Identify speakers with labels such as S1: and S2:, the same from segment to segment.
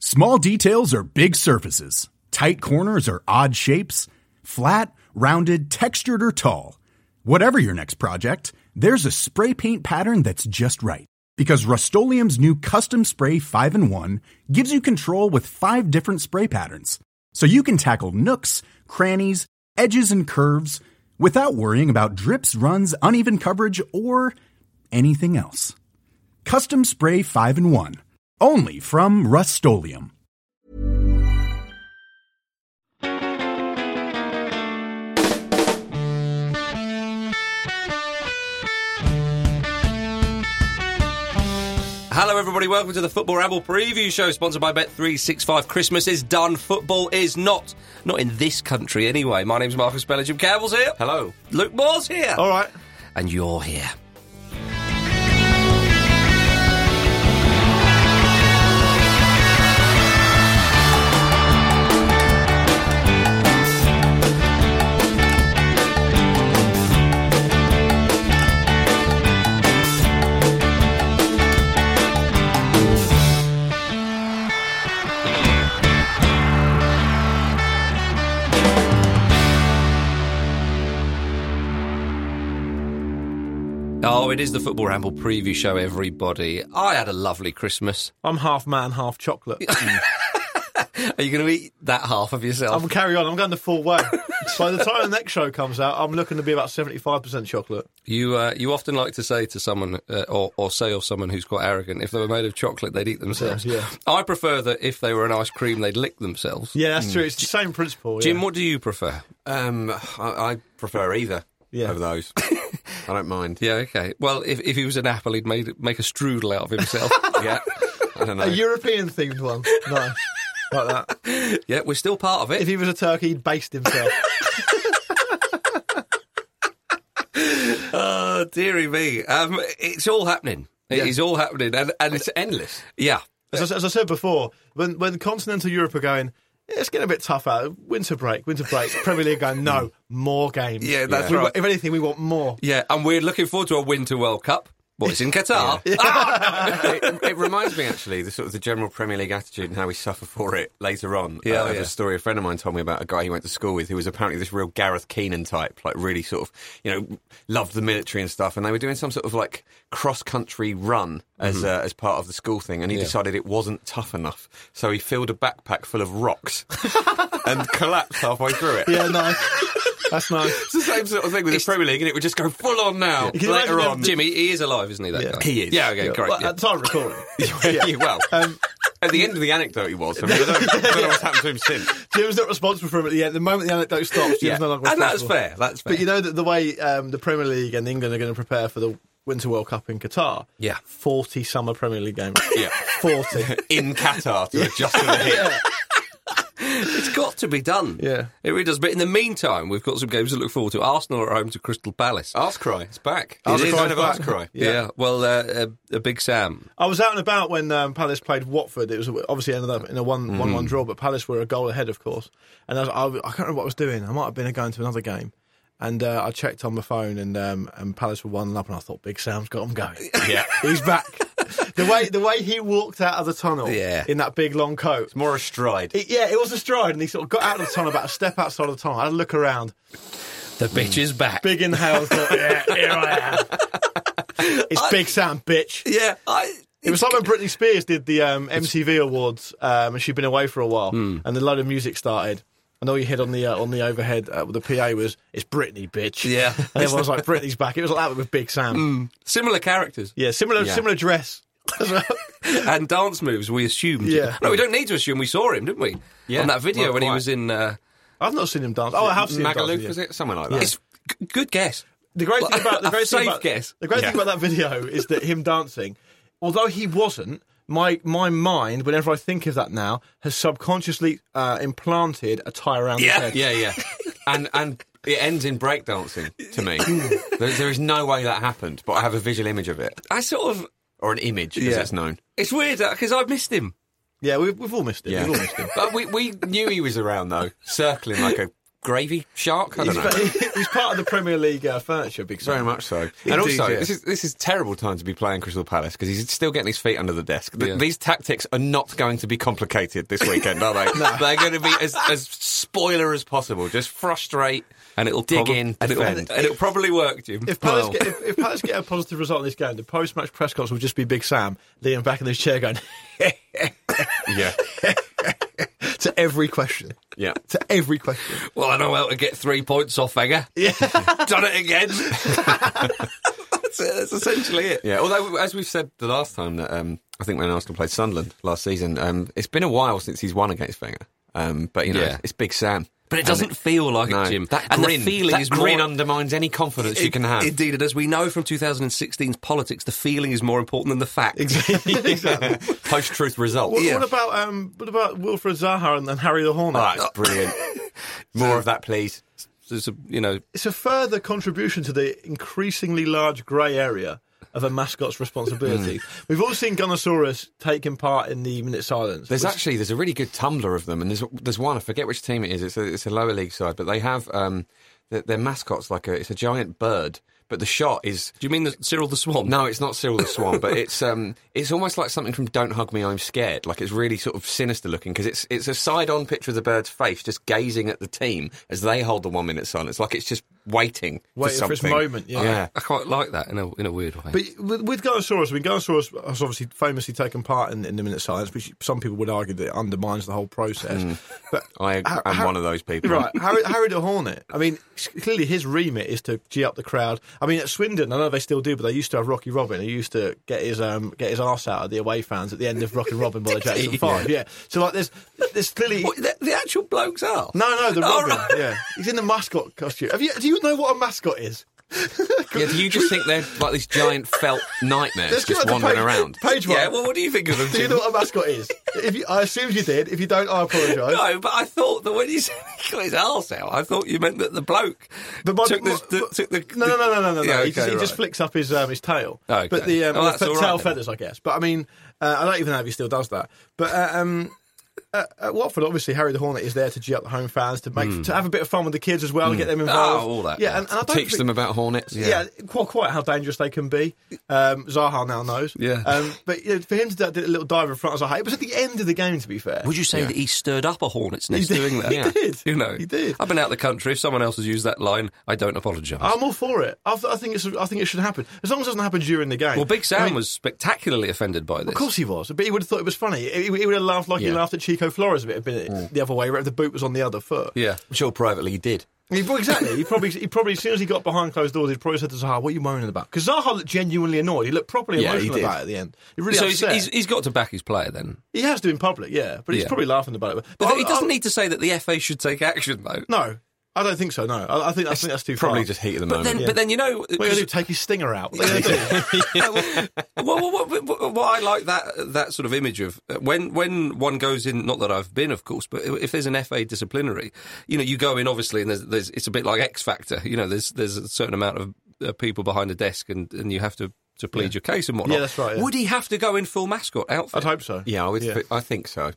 S1: Small details are big surfaces. Tight corners are odd shapes. Flat, rounded, textured, or tall. Whatever your next project, there's a spray paint pattern that's just right. Because Rust-Oleum's new Custom Spray 5-in-1 gives you control with 5 different spray patterns. So you can tackle nooks, crannies, edges, and curves without worrying about drips, runs, uneven coverage, or anything else. Custom Spray 5-in-1. Only from Rust-Oleum.
S2: Hello everybody, welcome to the Football Ramble preview show sponsored by Bet365. Christmas is done, football is not. Not in this country anyway. My name's Marcus Speller, Jim Campbell's here.
S3: Hello.
S2: Luke Moore's here.
S3: All right.
S2: And you're here. Oh, it is the Football Ramble preview show, everybody. I had a lovely Christmas.
S3: I'm half man, half chocolate.
S2: Are you going to eat that half of yourself?
S3: I'm going to carry on. I'm going the full way. By the time the next show comes out, I'm looking to be about 75% chocolate.
S2: You often like to say to someone, or say of someone who's quite arrogant, if they were made of chocolate, they'd eat themselves.
S3: Yeah.
S2: I prefer that if they were an ice cream, they'd lick themselves.
S3: Yeah, that's true. It's the same principle.
S2: Jim,
S3: yeah.
S2: what do you prefer?
S4: I prefer either of those. I don't mind.
S2: Yeah, okay. Well, if he was an apple, he'd make a strudel out of himself.
S4: Yeah, I don't know.
S3: A European-themed one. Nice. Like that.
S2: Yeah, we're still part of it.
S3: If he was a turkey, he'd baste himself.
S2: Oh, dearie me. It's all happening. It is all happening. And it's endless. Yeah.
S3: As I said before, when continental Europe are going, it's getting a bit tough out. Winter break. Premier League going, no, more games.
S2: Yeah, that's right.
S3: If anything, we want more.
S2: Yeah, and we're looking forward to a Winter World Cup. Well, it's in Qatar.
S4: It reminds me, actually, the general Premier League attitude and how we suffer for it later on. There's a story a friend of mine told me about a guy he went to school with who was apparently this real Gareth Keenan type, like really sort of, loved the military and stuff. And they were doing some sort of like cross-country run as part of the school thing. And he decided it wasn't tough enough. So he filled a backpack full of rocks and collapsed halfway through it.
S3: Yeah, nice. That's nice.
S4: It's the same sort of thing with the Premier League, and it would just go full on now later on.
S2: Jimmy, he is alive, isn't he, that guy?
S4: He is.
S2: Yeah, okay, correct.
S3: Well, at the time of recording.
S4: Well, at the end of the anecdote he was. I mean, I don't know what's happened to him since.
S3: Jim's not responsible for him at the end. The moment the anecdote stops, Jim's no longer responsible.
S2: And that's fair, that's fair.
S3: But you know that the way the Premier League and England are going to prepare for the Winter World Cup in Qatar?
S2: Yeah.
S3: 40 summer Premier League games.
S4: Yeah.
S3: 40.
S4: In Qatar to adjust to the heat.
S2: It's got to be done.
S3: Yeah.
S2: It really does. But in the meantime, we've got some games to look forward to. Arsenal are home to Crystal Palace.
S4: Arscry, it's back.
S3: Arscry.
S2: Yeah. Well, a big Sam.
S3: I was out and about when Palace played Watford. It was obviously ended up in a 1-1 draw, but Palace were a goal ahead, of course. And I can't remember what I was doing. I might have been going to another game. And I checked on my phone, and Palace were 1-up, and I thought, Big Sam's got him going.
S4: Yeah.
S3: He's back. The way he walked out of the tunnel in that big long coat.
S4: It's more a stride.
S3: It was a stride, and he sort of got out of the tunnel, about a step outside of the tunnel. I had a look around.
S2: The bitch is back.
S3: Big inhale, thought, here I am. It's Big Sam, bitch.
S2: Yeah,
S3: it was like when Britney Spears did the MTV Awards, and she'd been away for a while, and a load of music started. And all you hit on the overhead with the PA was, it's Britney, bitch.
S2: Yeah.
S3: And everyone was like, Britney's back. It was like that with Big Sam.
S2: Similar characters.
S3: Yeah, similar dress.
S2: And dance moves, we assumed.
S3: Yeah.
S2: No, we don't need to assume. We saw him, didn't we?
S4: Yeah.
S2: On that video when he was in...
S3: I've not seen him dance. Oh, I have seen him dance.
S4: Magaluf, was it? Somewhere like that.
S2: It's good guess.
S3: The great thing about that video is that him dancing, although he wasn't, my mind, whenever I think of that now, has subconsciously implanted a tie around his head.
S4: Yeah. And it ends in breakdancing to me. There is no way that happened, but I have a visual image of it. Or an image, as it's known.
S2: It's weird, because I've missed him.
S3: Yeah, we've all missed him.
S4: Yeah.
S3: We've all missed him.
S4: But we knew he was around, though, circling like a gravy shark? I don't know.
S3: He's part of the Premier League furniture, Big Sam.
S4: Very much so. And
S3: Indeed,
S4: also,
S3: yeah.
S4: this is terrible time to be playing Crystal Palace because he's still getting his feet under the desk. These tactics are not going to be complicated this weekend, are they?
S3: No.
S4: They're going to be as spoiler as possible. Just frustrate
S2: and it'll
S4: dig in, defend.
S2: And it'll probably work, Jim.
S3: If Palace get a positive result in this game, the post-match press conference will just be Big Sam leaning back in his chair going,
S4: yeah.
S3: to every question.
S4: Yeah.
S3: To every question.
S2: Well, I know how to get 3 points off Wenger.
S3: Yeah.
S2: Done it again. That's essentially it.
S4: Yeah, although, as we've said the last time, that I think when Arsenal played Sunderland last season, it's been a while since he's won against Wenger. But, it's Big Sam.
S2: But it doesn't feel like it, Jim.
S4: That
S2: and
S4: grin,
S2: the feeling is
S4: grin
S2: more...
S4: undermines any confidence you can have.
S2: Indeed, and as we know from 2016's politics, the feeling is more important than the fact.
S3: Exactly.
S4: Post-truth result.
S3: What about Wilfred Zaha and Harry the Hornet?
S4: Oh, that's brilliant. More of that, please.
S2: It's
S3: a further contribution to the increasingly large grey area of a mascot's responsibility. We've all seen Gunnosaurus taking part in the minute silence.
S4: There's a really good Tumblr of them, and there's one, I forget which team it is. It's a lower league side, but they have their mascot's it's a giant bird. But the shot is...
S2: Do you mean Cyril the Swan?
S4: No, it's not Cyril the Swan, but it's almost like something from Don't Hug Me, I'm Scared. Like, it's really sort of sinister looking, because it's a side-on picture of the bird's face just gazing at the team as they hold the 1 minute silence. Like, it's just waiting for something.
S3: For its moment, yeah.
S2: I quite like that in a weird way.
S3: But with Gunnosaurus, Gunnosaurus has obviously famously taken part in the minute silence, which some people would argue that it undermines the whole process. But
S4: I'm one of those people.
S3: Right, Harry the Hornet, I mean, clearly his remit is to gee up the crowd. I mean, at Swindon, I know they still do, but they used to have Rocky Robin, who used to get his arse out of the away fans at the end of Rocky Robin by the Jackson 5. Yeah. So, like, there's clearly...
S2: What, the actual bloke's arse?
S3: No, the Robin,
S2: right.
S3: Yeah. He's in the mascot costume. Do you know what a mascot is?
S4: Yeah, do you just think they're like these giant felt nightmares just wandering around?
S3: Page one.
S2: Yeah, well, what do you think of them,
S3: Do you know what a mascot is? I assumed you did. If you don't, I apologise.
S2: No, but I thought that when you said he got his arse out, I thought you meant that the bloke took the...
S3: No.
S2: Yeah,
S3: he just flicks up his tail.
S2: Okay.
S3: But the tail feathers, I guess. But I mean, I don't even know if he still does that. But at Watford, obviously, Harry the Hornet is there to gee up the home fans, to have a bit of fun with the kids as well, to get them involved.
S2: Oh, all that.
S3: Yeah, and I don't
S4: teach them about hornets.
S3: Yeah, quite how dangerous they can be. Zaha now knows.
S2: Yeah.
S3: But for him to do a little dive in front of Zaha, it was at the end of the game, to be fair.
S2: Would you say that he stirred up a hornet's nest doing that?
S3: He did.
S2: He
S3: did.
S2: I've been out of the country. If someone else has used that line, I don't apologise.
S3: I'm all for it. I think it should happen, as long as it doesn't happen during the game.
S2: Well, Big Sam was spectacularly offended by this.
S3: Of course he was, but he would have thought it was funny. He would have laughed like he laughed at Chico Flores a bit, the other way, where the boot was on the other foot.
S2: Yeah,
S4: I'm sure privately he did.
S3: Exactly. He probably, as soon as he got behind closed doors, he'd probably said to Zaha, "What are you moaning about?" Because Zaha looked genuinely annoyed. He looked properly emotional about it at the end. He really upset.
S2: He's got to back his player then.
S3: He has to in public, yeah, but he's probably laughing about it.
S2: But he doesn't need to say that the FA should take action, though.
S3: No. I don't think so. No, I think that's too far.
S4: Probably just heat of the moment.
S2: But then you know,
S3: what are you going to do? Take his stinger out? What are you going to do?
S2: What I like that sort of image of when one goes in. Not that I've been, of course, but if there's an FA disciplinary, you go in obviously, and there's it's a bit like X Factor. There's a certain amount of people behind a desk, and you have to plead your case and whatnot.
S3: Yeah, that's right. Yeah.
S2: Would he have to go in full mascot outfit?
S3: I'd hope so.
S4: Yeah, I think so.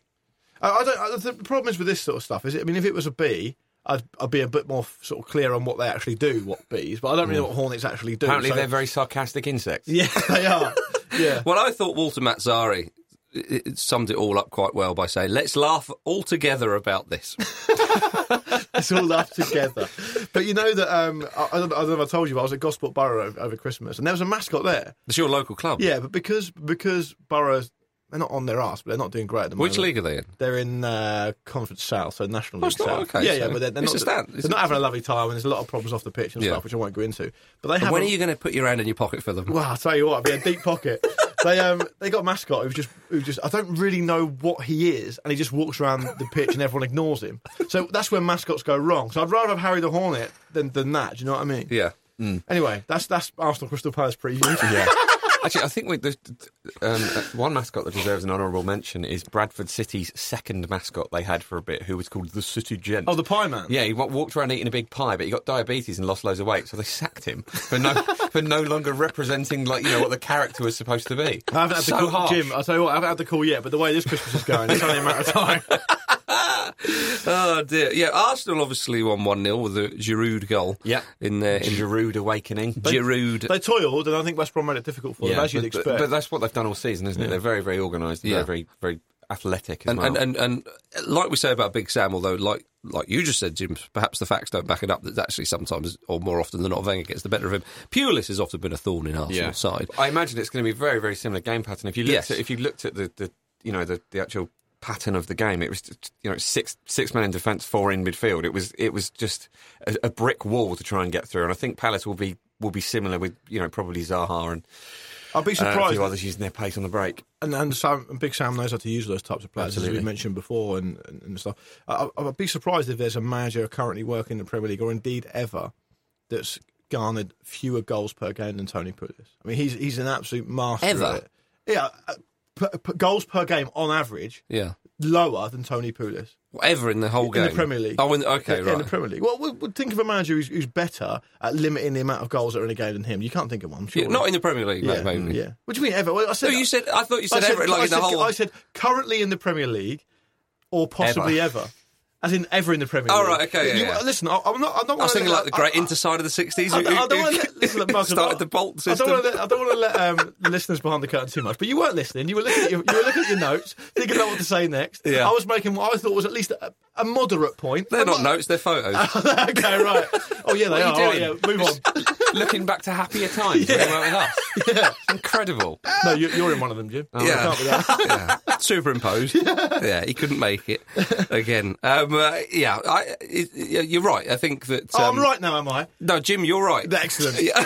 S3: The problem is with this sort of stuff is, I mean, if it was a bee, I'd be a bit more sort of clear on what they actually do, what bees, but I don't really know what hornets actually do.
S4: Apparently they're very sarcastic insects.
S3: Yeah, they are. Yeah.
S2: Well, I thought Walter Mazzari it summed it all up quite well by saying, let's laugh all together about this.
S3: Let's all laugh together. But you know that, I don't know if I told you, but I was at Gosport Borough over Christmas, and there was a mascot there.
S2: It's your local club?
S3: Yeah, but because Borough's, they're not on their arse, but they're not doing great at the moment.
S2: Which league are they in?
S3: They're in Conference South, so National League South.
S2: Okay,
S3: yeah, but they're not having a lovely time, and there's a lot of problems off the pitch and stuff, which I won't go into. But
S2: when are you going to put your hand in your pocket for them?
S3: Well, I'll tell you what, it'll be a deep pocket. They got a mascot who just I don't really know what he is, and he just walks around the pitch and everyone ignores him. So that's where mascots go wrong. So I'd rather have Harry the Hornet than that. Do you know what I mean?
S2: Yeah.
S3: Anyway, that's Arsenal Crystal Palace preview.
S4: Yeah. Actually, I think one mascot that deserves an honourable mention is Bradford City's second mascot they had for a bit, who was called the City Gent.
S3: Oh, the Pie Man?
S4: Yeah, he walked around eating a big pie, but he got diabetes and lost loads of weight, so they sacked him for no longer representing what the character was supposed to be.
S3: I haven't had the call,
S4: harsh.
S3: Jim, I'll tell you what, I haven't had the call yet, but the way this Christmas is going, it's only a matter of time.
S2: Oh dear. Yeah, Arsenal obviously won 1-0 with a Giroud goal.
S4: Yeah.
S2: In
S4: Giroud awakening.
S2: Giroud.
S3: They toiled, and I think West Brom made it difficult for them, as you'd expect.
S4: But that's what they've done all season, isn't it? They're very, very organised. They're very, very athletic as well.
S2: And like we say about Big Sam, although like you just said, Jim, perhaps the facts don't back it up, that actually sometimes, or more often than not, Wenger gets the better of him. Pulis has often been a thorn in Arsenal's side.
S4: I imagine it's going to be a very, very similar game pattern. If you looked at the actual pattern of the game, it was six men in defence, 4 in midfield. It was just a brick wall to try and get through. And I think Palace will be similar with probably Zaha and
S3: I'd be surprised.
S4: A few others using their pace on the break.
S3: And Big Sam knows how to use those types of players, as we mentioned before, and stuff. I'd be surprised if there's a manager currently working in the Premier League, or indeed ever, that's garnered fewer goals per game than Tony Pulis. I mean, he's an absolute master
S2: Ever?
S3: at it. Yeah, goals per game on average, lower than Tony Pulis.
S2: Whatever in the whole game?
S3: In the Premier League.
S2: Oh, right.
S3: In the Premier League. Well, think of a manager who's better at limiting the amount of goals that are in a game than him. You can't think of one, sure.
S2: Yeah, not in the Premier League, maybe.
S3: Yeah. What do you mean, ever? Well, I thought you said
S2: ever, like in the whole...
S3: I said currently in the Premier League, or possibly ever. As in ever in the Premier League.
S2: Oh, right, okay, yeah.
S3: Listen, I don't want to...
S2: I was thinking like the great Interside of the 60s.
S3: I don't want to let...
S2: started the Bolt system.
S3: I don't want to let listeners behind the curtain too much, but you weren't listening. You were looking at your notes, thinking about what to say next.
S2: Yeah.
S3: I was making what I thought was at least a moderate point.
S2: They're not notes, they're photos.
S3: Okay, right. Oh, yeah, they are.
S4: What are you doing?
S3: Oh, yeah. Move on.
S4: Looking back to happier times when you were with us.
S3: Yeah.
S4: Incredible.
S3: No, you're in one of them, Jim.
S2: Oh, yeah.
S3: Can't be that.
S2: Yeah. Superimposed. Yeah, he couldn't make it again. You're right. I think that...
S3: I'm right now, am I?
S2: No, Jim, you're right.
S3: Excellent.
S2: Yeah.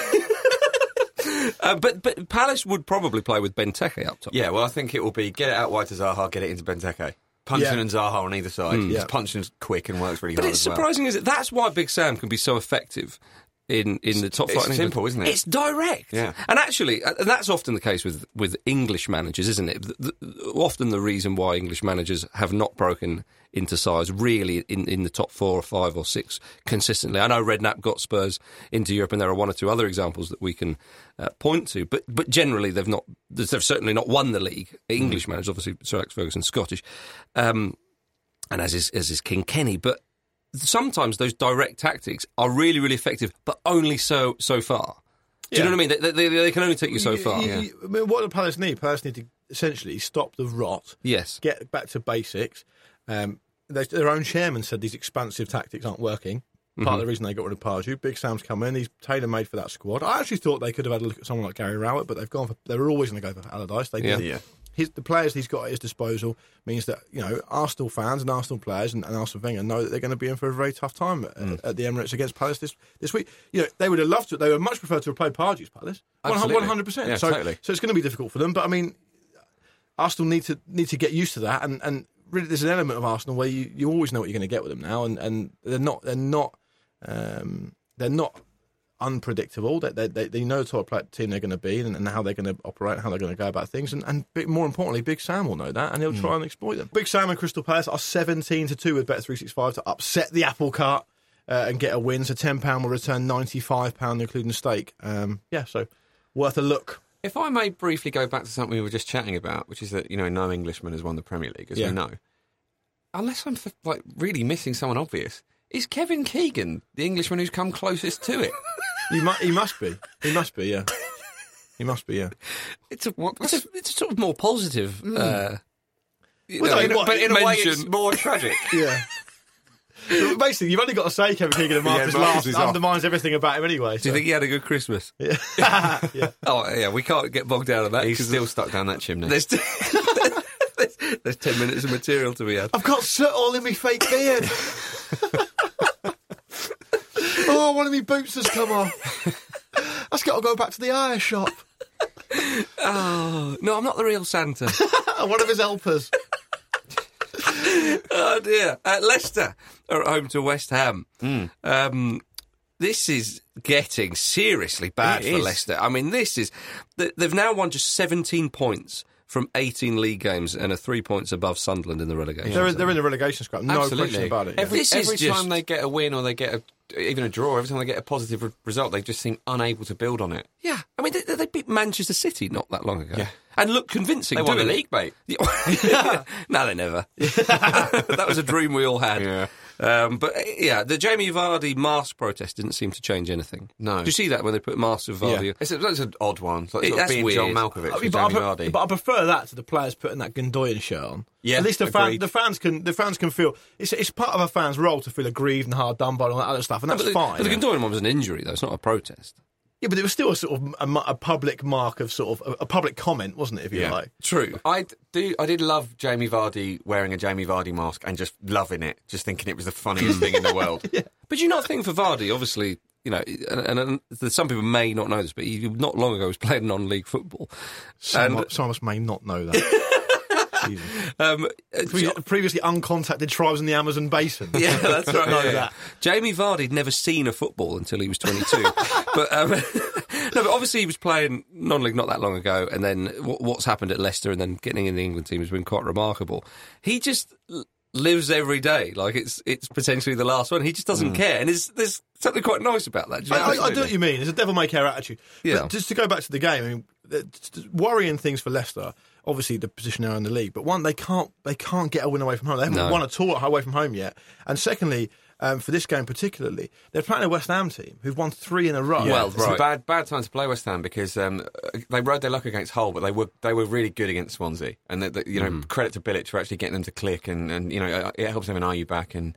S2: But Palace would probably play with Benteke up top.
S4: Yeah, well, I think it will be get it out wide to Zaha, get it into Benteke. Puncheon and Zaha on either side. Puncheon's quick and works really hard.
S2: But it's surprising, is it? That's why Big Sam can be so effective in the top flight.
S4: It's simple, isn't it?
S2: It's direct.
S4: Yeah.
S2: And actually, and that's often the case with English managers, isn't it? Often the reason why English managers have not broken into size really in the top 4 or 5 or 6 consistently. I know Redknapp got Spurs into Europe, and there are one or two other examples that we can point to. But generally, they've certainly not won the league. English managers, obviously, Sir Alex Ferguson, Scottish, and as is King Kenny, but. Sometimes those direct tactics are really, really effective, but only so far. Do you know what I mean? They can only take you so far.
S3: I mean, what do Palace need? Palace need to essentially stop the rot.
S2: Yes.
S3: Get back to basics. Their own chairman said these expansive tactics aren't working. Part of the reason they got rid of Pardew. Big Sam's come in. He's tailor-made for that squad. I actually thought they could have had a look at someone like Gary Rowett, but they were always going to go for Allardyce. They did.
S4: Yeah.
S3: The players he's got at his disposal means that Arsenal fans and Arsenal players and Arsene Wenger know that they're going to be in for a very tough time at the Emirates against Palace this week. They would have loved to. They would much prefer to have played Pardew's Palace. 100%.
S4: Yeah, totally.
S3: So it's going to be difficult for them. But I mean, Arsenal need to get used to that. And really, there's an element of Arsenal where you always know what you're going to get with them now, and they're not unpredictable. They know the sort of team they're going to be and how they're going to operate, how they're going to go about things, and more importantly, Big Sam will know that, and he'll try and exploit them. Big Sam and Crystal Palace are 17-2 with Bet365 to upset the apple cart and get a win. So £10 will return £95, including stake. So worth a look.
S4: If I may briefly go back to something we were just chatting about, which is that no Englishman has won the Premier League, as we know. Unless I'm really missing someone obvious, is Kevin Keegan the Englishman who's come closest to it?
S3: He must be. He must be, yeah. He must be, yeah.
S2: It's a sort of more positive.
S4: But in a way, it's more tragic.
S3: Yeah. Basically, you've only got to say Kevin Keegan and Marcus last undermines everything about him anyway.
S2: Do you think he had a good Christmas?
S3: Yeah. Yeah.
S2: Oh, yeah, we can't get bogged down on that.
S4: He's still stuck down that chimney.
S2: There's 10 minutes of material to be had.
S3: I've got soot all in my fake beard. Oh, one of my boots has come off. I've got to go back to the iron shop.
S2: Oh, no, I'm not the real Santa.
S3: One of his helpers.
S2: Oh, dear. Leicester are at home to West Ham. This is getting seriously bad for Leicester. I mean, they've now won just 17 points from 18 league games and are 3 points above Sunderland in the relegation.
S3: They're in the relegation scrap. No question about it.
S4: Every time they get a win or they get even a draw, every time they get a positive result, they just seem unable to build on it.
S2: Yeah. I mean, they beat Manchester City not that long ago.
S4: Yeah.
S2: And look convincing.
S4: They won the
S2: doing it.
S4: league, mate.
S2: No, they never. That was a dream we all had.
S4: Yeah.
S2: But the Jamie Vardy mask protest didn't seem to change anything.
S4: No.
S2: Did you see that when they put masks of Vardy?
S3: Yeah.
S4: It's an odd one. It's like sort of
S2: That's
S4: being
S2: weird.
S4: John Malkovich with
S3: But
S4: Jamie Vardy.
S3: I prefer that to the players putting that Gundogan shirt on.
S4: Yeah,
S3: at least
S4: agreed.
S3: the fans can feel it's part of a fan's role to feel aggrieved and hard done by all that other stuff, and that's fine.
S2: But the Gundogan one was an injury, though. It's not a protest.
S3: Yeah, but it was still a sort of a public mark of sort of a public comment, wasn't it? If you like.
S2: True.
S4: I did love Jamie Vardy wearing a Jamie Vardy mask and just loving it, just thinking it was the funniest thing in the world.
S3: Yeah.
S2: But you not think for Vardy, obviously, you know, and some people may not know this, but he not long ago was playing non-league football.
S3: Some of us may not know that. Previously uncontacted tribes in the Amazon basin.
S2: Yeah, that's right.
S3: Know that.
S2: Jamie Vardy had never seen a football until he was 22. but obviously he was playing non-league not that long ago, and then what's happened at Leicester and then getting in the England team has been quite remarkable. He just lives every day like it's potentially the last one. He just doesn't care, and there's something quite nice about that.
S3: I know what you mean. It's a devil-may-care attitude.
S2: Yeah.
S3: But just to go back to the game, I mean, worrying things for Leicester. Obviously, the position they're in the league, but one, they can't get a win away from home. They haven't won at all away from home yet. And secondly, for this game particularly, they're playing a West Ham team who've won 3 in a row.
S4: Yeah,
S2: well,
S4: it's
S2: right.
S4: a bad time to play West Ham because they rode their luck against Hull, but they were really good against Swansea. And credit to Bilic for actually getting them to click, and you know it helps them in Are You Back and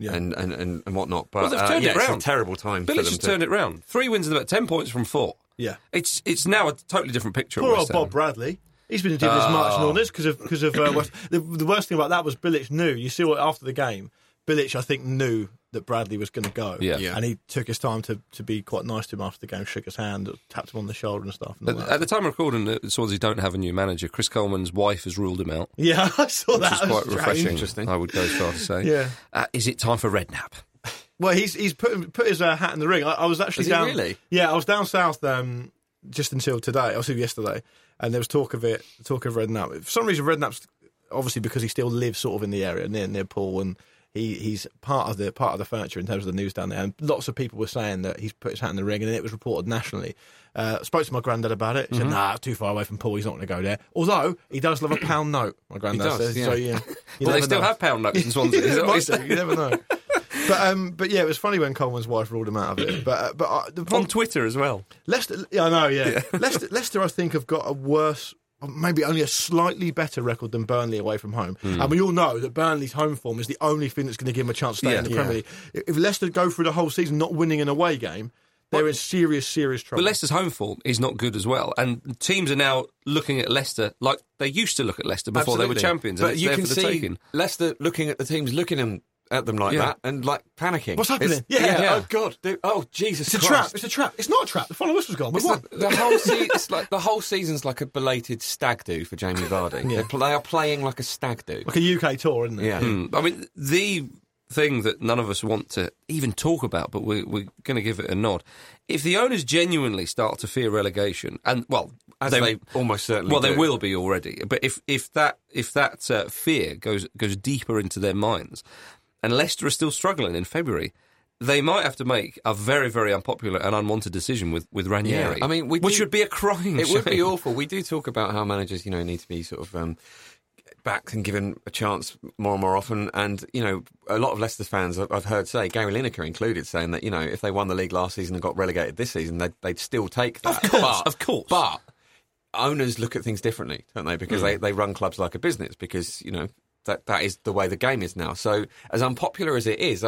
S4: whatnot. But
S2: they've turned it round.
S4: It's a terrible time.
S2: Bilic has turned it round. 3 wins and about 10 points from 4.
S3: Yeah,
S2: it's now a totally different picture.
S3: Poor
S2: of
S3: old
S2: West Ham.
S3: Bob Bradley. He's been doing this march and all this because of the worst thing about that was Bilic knew. You see what after the game, Bilic I think knew that Bradley was going to go.
S2: Yeah.
S3: And he took his time to be quite nice to him after the game, shook his hand, tapped him on the shoulder and stuff. And all that.
S2: At the time of recording, Swansea don't have a new manager. Chris Coleman's wife has ruled him out.
S3: Yeah, I saw that.
S2: Which is quite refreshing.
S4: Interesting.
S2: I would go as far to say.
S3: Yeah.
S2: Is it time for Redknapp?
S3: Well, he's put his hat in the ring. I was actually
S4: Is he
S3: down.
S4: really?
S3: Yeah, I was down south just until today. Obviously yesterday, and there was talk of Redknapp. For some reason, Redknapp's obviously because he still lives sort of in the area near Poole, and he's part of the furniture in terms of the news down there. And lots of people were saying that he's put his hat in the ring, and then it was reported nationally. Spoke to my granddad about it. He said, "Nah, too far away from Poole. He's not going to go there." Although he does love a pound note. My granddad says.
S4: Yeah.
S3: So you
S2: Well, they still have pound notes in Swansea. Is that what
S3: might do, you never know. But yeah, it was funny when Coleman's wife ruled him out of it. But the problem,
S2: on Twitter as well.
S3: Leicester, yeah, I know, yeah. Leicester, I think, have got a worse, maybe only a slightly better record than Burnley away from home. And we all know that Burnley's home form is the only thing that's going to give them a chance to stay in the Premier League. If Leicester go through the whole season not winning an away game, they're in serious trouble.
S2: But Leicester's home form is not good as well. And teams are now looking at Leicester like they used to look at Leicester before they were champions.
S4: But
S2: and
S4: you
S2: it's
S4: can
S2: there for the
S4: see
S2: taking.
S4: Leicester looking at the teams, looking at them like that and like panicking.
S3: What's happening?
S4: Yeah. Oh God. Oh Jesus.
S3: It's a trap. It's a trap. It's not a trap. The final whistle's gone.
S4: It's like the whole it's like the whole season's like a belated stag do for Jamie Vardy. They are playing like a stag do.
S3: Like a UK tour, isn't it?
S4: Yeah.
S2: I mean, the thing that none of us want to even talk about, but we're going to give it a nod. If the owners genuinely start to fear relegation, and
S4: As they almost certainly
S2: they
S4: do.
S2: will be already. But if that fear goes deeper into their minds, and Leicester are still struggling in February, they might have to make a very, very unpopular and unwanted decision with Ranieri.
S4: Yeah. I mean,
S2: which would be a crying
S4: It
S2: shame.
S4: would be awful. We do talk about how managers, need to be sort of backed and given a chance more and more often. And, a lot of Leicester fans I've heard say, Gary Lineker included, saying that, if they won the league last season and got relegated this season, they'd still take that.
S2: Of course.
S4: But owners look at things differently, don't they? Because they run clubs like a business because, that is the way the game is now. So as unpopular as it is,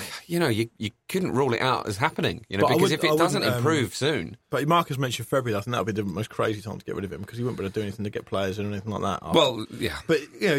S4: you couldn't rule it out as happening, because if it doesn't improve soon.
S3: But Marcus mentioned February. I think that would be the most crazy time to get rid of him because he wouldn't be able to do anything to get players or anything like that.
S2: Well, yeah.
S3: But,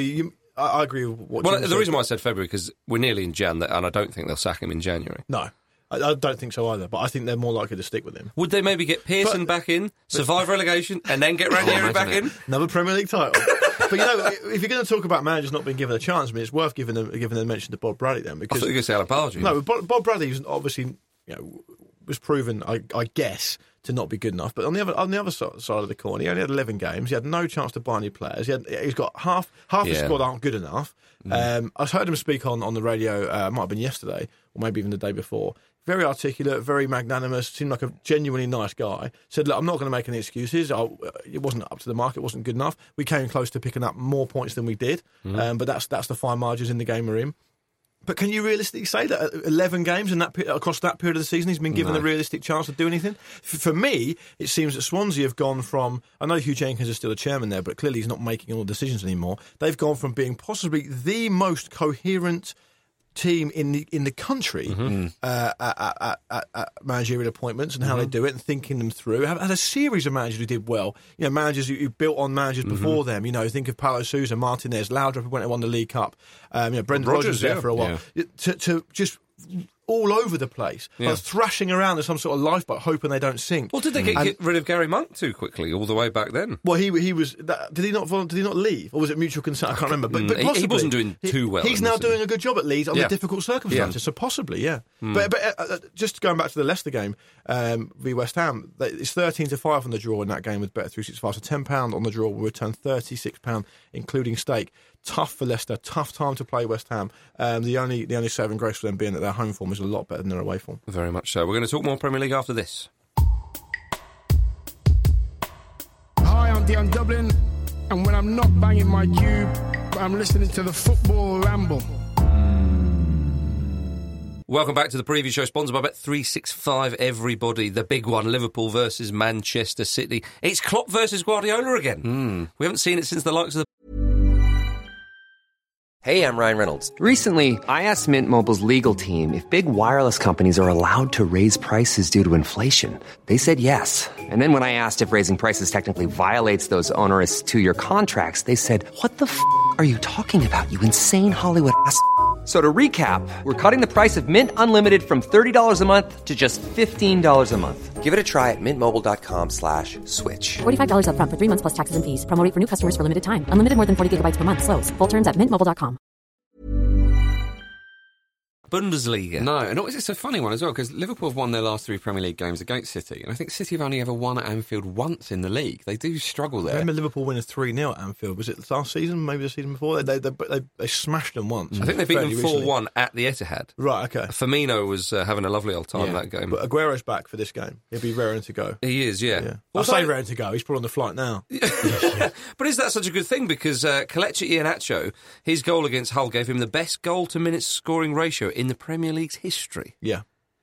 S3: I agree with what you
S2: the
S3: said.
S2: reason why I said February, because we're nearly in Jan, and I don't think they'll sack him in January.
S3: No. I don't think so either, but I think they're more likely to stick with him.
S2: Would they maybe get Pearson back in, survive relegation, and then get Ranieri back in?
S3: Another Premier League title. But if you're going to talk about managers not being given a chance, I mean, it's worth giving a mention to Bob Bradley then. Because
S2: I thought you were going to say Alan Pardew.
S3: No, Bob Bradley was obviously was proven, I guess, to not be good enough. But on the other side of the coin, he only had 11 games. He had no chance to buy any players. He's got half his squad aren't good enough. I heard him speak on the radio. It might have been yesterday or maybe even the day before. very articulate, very magnanimous, seemed like a genuinely nice guy. Said, look, I'm not going to make any excuses. It wasn't up to the mark. It wasn't good enough. We came close to picking up more points than we did, but that's the fine margins in the game we're in. But can you realistically say that 11 games across that period of the season he's been given a realistic chance to do anything? For me, it seems that Swansea have gone from... I know Hugh Jenkins is still a chairman there, but clearly he's not making all the decisions anymore. They've gone from being possibly the most coherent team in the country at managerial appointments and how they do it and thinking them through. Have had a series of managers who did well. You know, managers who built on managers before them. You know, think of Paulo Sousa, Martinez, Laudrup, who went and won the League Cup. Brendan Rodgers was there for a while. Yeah. To just all over the place, like thrashing around in some sort of lifeboat, hoping they don't sink.
S2: Well, did they get rid of Gary Monk too quickly, all the way back then?
S3: Well, he was. Did he not leave, or was it mutual consent? I can't remember. But possibly,
S2: he wasn't doing too well.
S3: He's now doing a good job at Leeds under difficult circumstances. So possibly, But just going back to the Leicester game v West Ham, it's 13-5 on the draw in that game with Bet365. So £10 on the draw will return £36, including stake. Tough for Leicester, tough time to play West Ham. The only saving grace for them being that their home form is a lot better than their away form.
S2: Very much so. We're going to talk more Premier League after this.
S5: Hi, I'm Dion Dublin, and when I'm not banging my cube, I'm listening to the Football Ramble.
S2: Welcome back to the preview show, sponsored by Bet365, everybody. The big one, Liverpool versus Manchester City. It's Klopp versus Guardiola again. We haven't seen it since the likes of the...
S6: Hey, I'm Ryan Reynolds. Recently, I asked Mint Mobile's legal team if big wireless companies are allowed to raise prices due to inflation. They said yes. And then when I asked if raising prices technically violates those onerous two-year contracts, they said, what the f*** are you talking about, you insane Hollywood ass f- So to recap, we're cutting the price of Mint Unlimited from $30 a month to just $15 a month. Give it a try at mintmobile.com/switch.
S7: $45 up front for 3 months plus taxes and fees. Promo rate for new customers for limited time. Unlimited more than 40 gigabytes per month. Slows full terms at mintmobile.com.
S2: Bundesliga.
S4: No, and it's a funny one as well, because Liverpool have won their last 3 Premier League games against City, and I think City have only ever won at Anfield once in the league. They do struggle there.
S3: I remember Liverpool winning 3-0 at Anfield. Was it last season? Maybe the season before? They smashed them once.
S2: I think they beat them 4-1 at the Etihad.
S3: Right, okay.
S2: Firmino was having a lovely old time in that game.
S3: But Aguero's back for this game. He'll be raring to go.
S2: He is, yeah.
S3: I'll say raring to go. He's probably on the flight now.
S2: But is that such a good thing? Because Kelechi Iheanacho, his goal against Hull gave him the best goal-to-minutes scoring ratio in the Premier League's history.
S3: Yeah.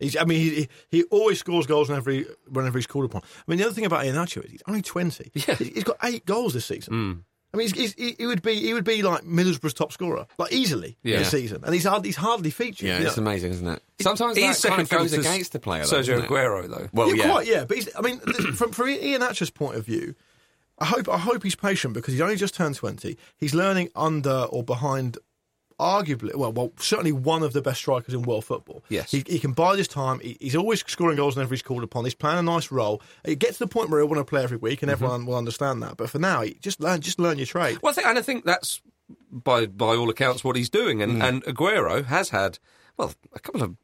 S3: He always scores goals whenever he's called upon. I mean, the other thing about Iheanacho is he's only 20.
S2: Yeah.
S3: He's got 8 goals this season. I mean, he would be like Middlesbrough's top scorer, like easily this season, and he's hardly featured.
S4: Yeah, it's amazing, isn't it? Sometimes
S2: he's
S4: that kind of goes against the player.
S2: Sergio Aguero, though.
S3: Well, quite, but from Iheanacho's point of view, I hope he's patient because he's only just turned 20. He's learning under or behind, arguably, well, certainly one of the best strikers in world football.
S2: Yes.
S3: He can bide his time. He's always scoring goals whenever he's called upon. He's playing a nice role. It gets to the point where he'll want to play every week, and everyone will understand that. But for now, just learn your trade.
S2: Well, I think that's, by all accounts, what he's doing. And Aguero has had, well, a couple of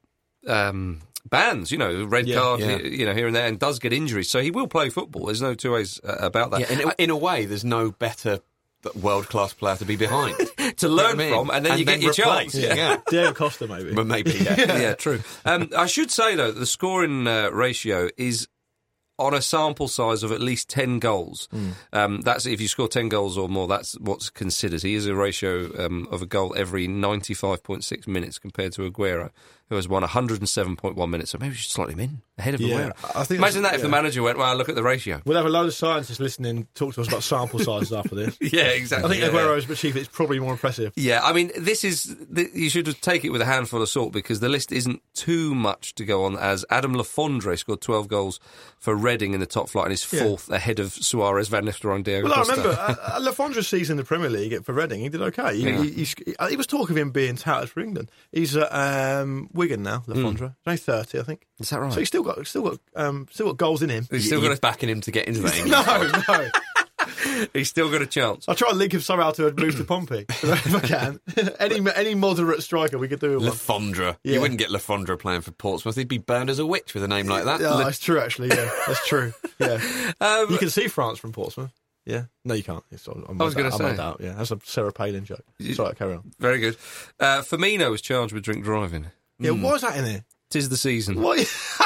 S2: bans, red card, here and there, and does get injuries. So he will play football. There's no two ways about that.
S4: Yeah, in a way, there's no better world-class player to be behind.
S2: To learn from, and then you get your chance.
S3: Yeah. Diego Costa, maybe.
S4: But maybe,
S2: yeah, true. I should say, though, the scoring ratio is on a sample size of at least 10 goals. That's if you score 10 goals or more, that's what's considered. He is a ratio of a goal every 95.6 minutes compared to Aguero, who has won 107.1 minutes. So maybe we should slot him in ahead of Aguero. Imagine that if the manager went, well, look at the ratio.
S3: We'll have a load of scientists listening talk to us about sample sizes after this.
S2: Yeah, exactly.
S3: I think Aguero's achieved it's probably more impressive.
S2: Yeah, I mean, you should take it with a handful of salt because the list isn't too much to go on, as Adam Le Fondre scored 12 goals for Reading in the top flight and is fourth ahead of Suarez, Van Nistelrooy and Diego Costa.
S3: I remember Le Fondre's season in the Premier League for Reading, he did okay. He was talk of him being touted for England. He's Wigan now, Le Fondre. He's 30, I think.
S2: Is that right?
S3: So he's still got goals in him.
S4: He's still got backing him to get into that.
S3: No.
S2: He's still got a chance.
S3: I'll try and link him somehow to a move to Pompey if I can. any moderate striker we could do with
S4: Le Fondre. You wouldn't get Le Fondre playing for Portsmouth. He'd be burned as a witch with a name like that.
S3: Yeah, that's true, actually. Yeah, that's true. Yeah, you can see France from Portsmouth. Yeah, no, you can't. I was going to say, yeah, that's a Sarah Palin joke. Sorry, carry on.
S2: Very good. Firmino was charged with drink driving.
S3: Yeah, why is that in here?
S2: 'tis the season.
S3: What?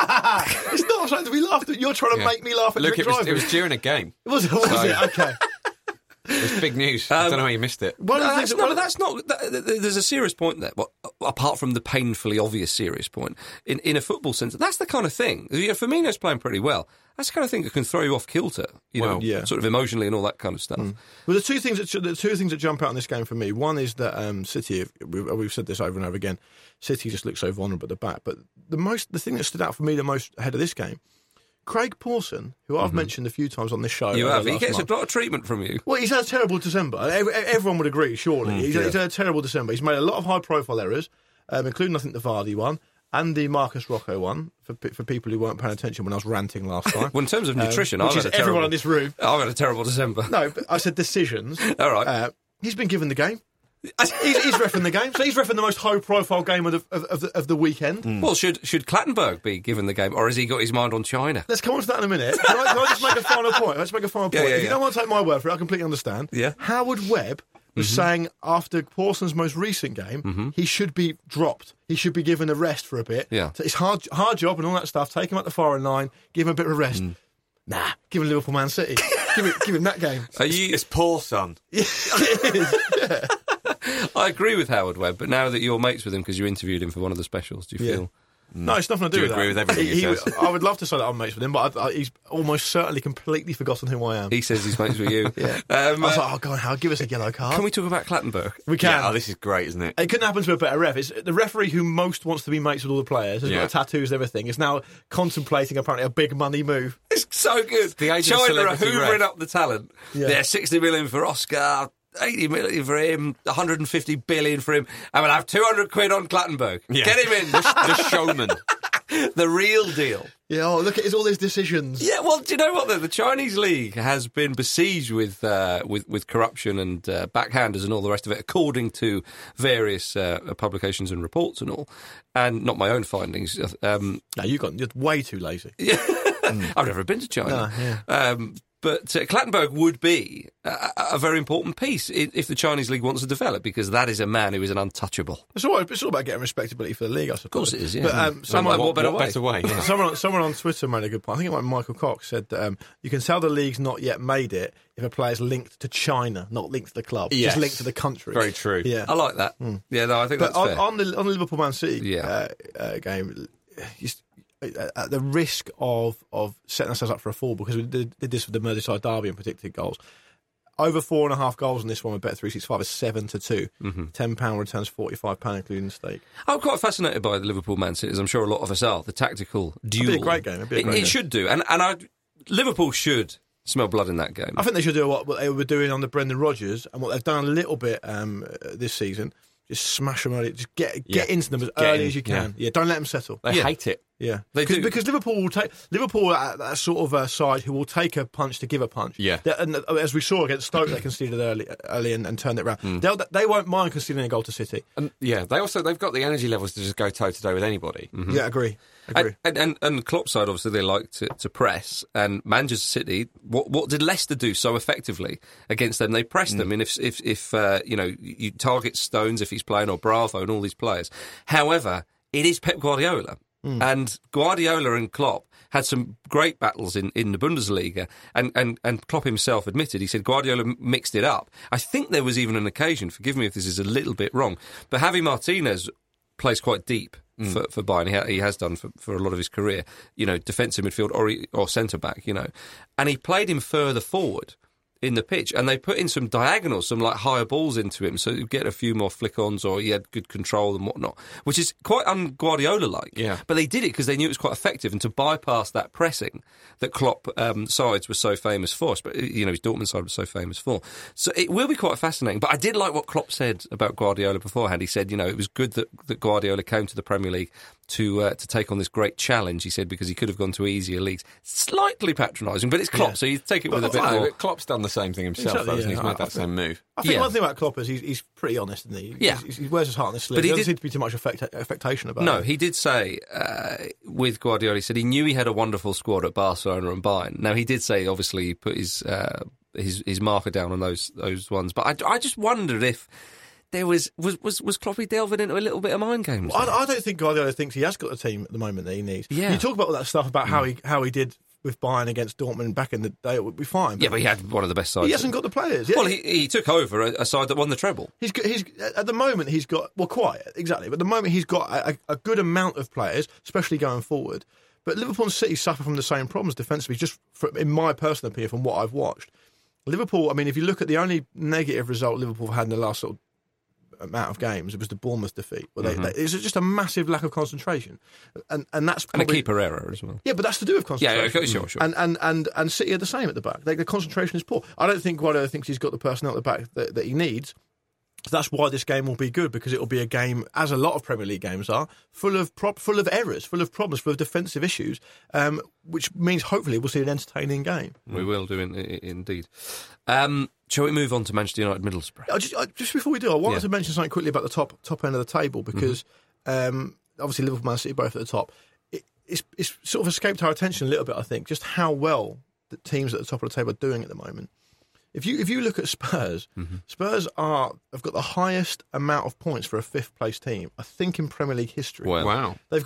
S3: It's not something to be laughed at. You're trying to make me laugh at
S4: Look,
S3: drink
S4: it
S3: driving.
S4: was during a game.
S3: Was it? Okay.
S4: It's big news. I don't know how you missed it.
S2: That's not. There's a serious point there. Well, apart from the painfully obvious serious point, in a football sense, that's the kind of thing. Firmino's playing pretty well. That's the kind of thing that can throw you off kilter. Sort of emotionally and all that kind of stuff.
S3: Well, the two things that jump out in this game for me. One is that City. We've said this over and over again. City just looks so vulnerable at the back. But the thing that stood out for me the most ahead of this game. Craig Pawson, who I've mentioned a few times on this show.
S2: You have. He gets a lot of treatment from you.
S3: Well, he's had a terrible December. Everyone would agree, surely. He's had a terrible December. He's made a lot of high-profile errors, including, I think, the Vardy one and the Marcus Rocco one, for people who weren't paying attention when I was ranting last time.
S2: Well, in terms of nutrition,
S3: which is everyone in this room.
S2: I've had a terrible December.
S3: No, but I said decisions.
S2: All right.
S3: He's been given the game. He's reffing the game, so he's reffing the most high-profile game of the weekend.
S2: Well, should Clattenburg be given the game, or has he got his mind on China?
S3: Let's come on to that in a minute. Can I just make a final point? Let's make a final point. If you don't want to take my word for it, I completely understand.
S2: Yeah.
S3: Howard Webb was saying after Pawson's most recent game, he should be dropped. He should be given a rest for a bit.
S2: Yeah.
S3: So it's hard job and all that stuff. Take him at the firing line, give him a bit of a rest. Nah, give him Liverpool Man City. give him that game.
S4: It's Pawson.
S3: It is. Yeah.
S2: I agree with Howard Webb, but now that you're mates with him because you interviewed him for one of the specials, do you feel...
S3: No, it's nothing to do with that.
S4: Do you agree with everything he says?
S3: I would love to say that I'm mates with him, but he's almost certainly completely forgotten who I am.
S2: He says he's mates with you.
S3: I was like, oh, go on, Howard, give us a yellow card.
S2: Can we talk about Clattenburg?
S3: We can.
S4: Yeah, this is great, isn't it?
S3: It couldn't happen to a better ref. It's the referee who most wants to be mates with all the players, has got tattoos and everything, is now contemplating apparently a big money move.
S2: It's so good.
S4: The age of
S2: China are
S4: celebrity
S2: hoovering
S4: ref.
S2: up the talent.
S3: Yeah.
S2: 60 million for Oscar, 80 million for him, 150 billion for him, and we'll have 200 quid on Clattenburg.
S4: Yeah.
S2: Get him in.
S4: The showman.
S2: The real deal.
S3: Yeah, look at all these decisions.
S2: Yeah, well, do you know what, though? The Chinese league has been besieged with corruption and backhanders and all the rest of it, according to various publications and reports and all, and not my own findings.
S3: No, you're way too lazy.
S2: I've never been to China. But Clattenburg would be a very important piece if the Chinese league wants to develop, because that is a man who is an untouchable.
S3: It's all about getting respectability for the league, I suppose.
S2: Of course it is, yeah.
S3: But
S2: what better way?
S3: Yeah. Someone on Twitter made a good point. I think it might be Michael Cox said you can tell the league's not yet made it if a player's linked to China, not linked to the club, just linked to the country.
S4: Very true.
S3: Yeah,
S2: I like that. Yeah, no, I think that's fair.
S3: On the Liverpool Man City game, at the risk of setting ourselves up for a fall, because we did this with the Merseyside derby and predicted goals. Over 4.5 goals in this one with Bet365 is 7-2. £10 returns £45, including the stake.
S2: I'm quite fascinated by the Liverpool Man City, as I'm sure a lot of us are. The tactical duel.
S3: It'd be a great game.
S2: It should do, and Liverpool should smell blood in that game.
S3: I think they should do what they were doing on the Brendan Rodgers and what they've done a little bit this season. Just smash them early. Just get into them as early as you can. Yeah, don't let them settle.
S4: They hate it.
S3: Yeah,
S2: they do.
S3: Because Liverpool are that sort of side who will take a punch to give a punch.
S4: Yeah,
S3: and as we saw against Stoke, they conceded early and turned it around. They won't mind conceding a goal to City.
S4: And they've got the energy levels to just go toe to toe with anybody.
S3: Yeah, agree.
S2: And Klopp's side, obviously, they like to press. And Manchester City, what did Leicester do so effectively against them? They pressed them. And if you target Stones if he's playing, or Bravo and all these players. However, it is Pep Guardiola. And Guardiola and Klopp had some great battles in the Bundesliga, and Klopp himself admitted, he said Guardiola mixed it up. I think there was even an occasion, forgive me if this is a little bit wrong, but Javi Martinez plays quite deep for Bayern. He has done for a lot of his career, defensive midfield or centre-back, and he played him further forward in the pitch, and they put in some diagonals, some like higher balls into him, so you get a few more flick-ons, or he had good control and whatnot, which is quite un-Guardiola-like. Yeah. But they did it because they knew it was quite effective, and to bypass that pressing that Klopp sides were so famous for, but his Dortmund side was so famous for. So it will be quite fascinating. But I did like what Klopp said about Guardiola beforehand. He said, it was good that Guardiola came to the Premier League to take on this great challenge, he said, because he could have gone to easier leagues. Slightly patronising, but it's Klopp, so you take it with a bit more.
S4: Klopp's done the same thing himself, though, hasn't he? He's made that same move.
S3: I think one thing about Klopp is he's pretty honest, isn't he?
S2: Yeah.
S3: He wears his heart on his sleeve. But there doesn't seem to be too much affectation about it.
S2: No, he did say, with Guardiola, he said he knew he had a wonderful squad at Barcelona and Bayern. Now, he did say, obviously, he put his marker down on those ones. But I just wondered if there was Kloppy delving into a little bit of mind games?
S3: I don't think Guardiola thinks he has got the team at the moment that he needs.
S2: Yeah.
S3: You talk about all that stuff about how he did with Bayern against Dortmund back in the day, it would be fine.
S2: But he had one of the best sides.
S3: He hasn't got the players. Yeah.
S2: Well, he took over a side that won the treble.
S3: He's at the moment he's got quiet exactly, but at the moment he's got a good amount of players, especially going forward. But Liverpool and City suffer from the same problems defensively. Just in my personal opinion, from what I've watched, Liverpool. I mean, if you look at the only negative result Liverpool have had in the last sort of amount of games, it was the Bournemouth defeat. It's just a massive lack of concentration, and that's probably,
S2: and a keeper error as well.
S3: Yeah, but that's to do with concentration.
S2: Yeah, sure.
S3: And City are the same at the back. The concentration is poor. I don't think Guardiola thinks he's got the personnel at the back that he needs. So that's why this game will be good, because it will be a game, as a lot of Premier League games are, full of errors, full of problems, full of defensive issues, which means hopefully we'll see an entertaining game.
S2: We will do indeed. Shall we move on to Manchester United Middlesbrough?
S3: Just before we do, I wanted to mention something quickly about the top end of the table, because obviously Liverpool, Man City both at the top. It's sort of escaped our attention a little bit, I think, just how well the teams at the top of the table are doing at the moment. If you look at Spurs, Spurs have got the highest amount of points for a fifth place team, I think, in Premier League history.
S4: Wow!
S3: They've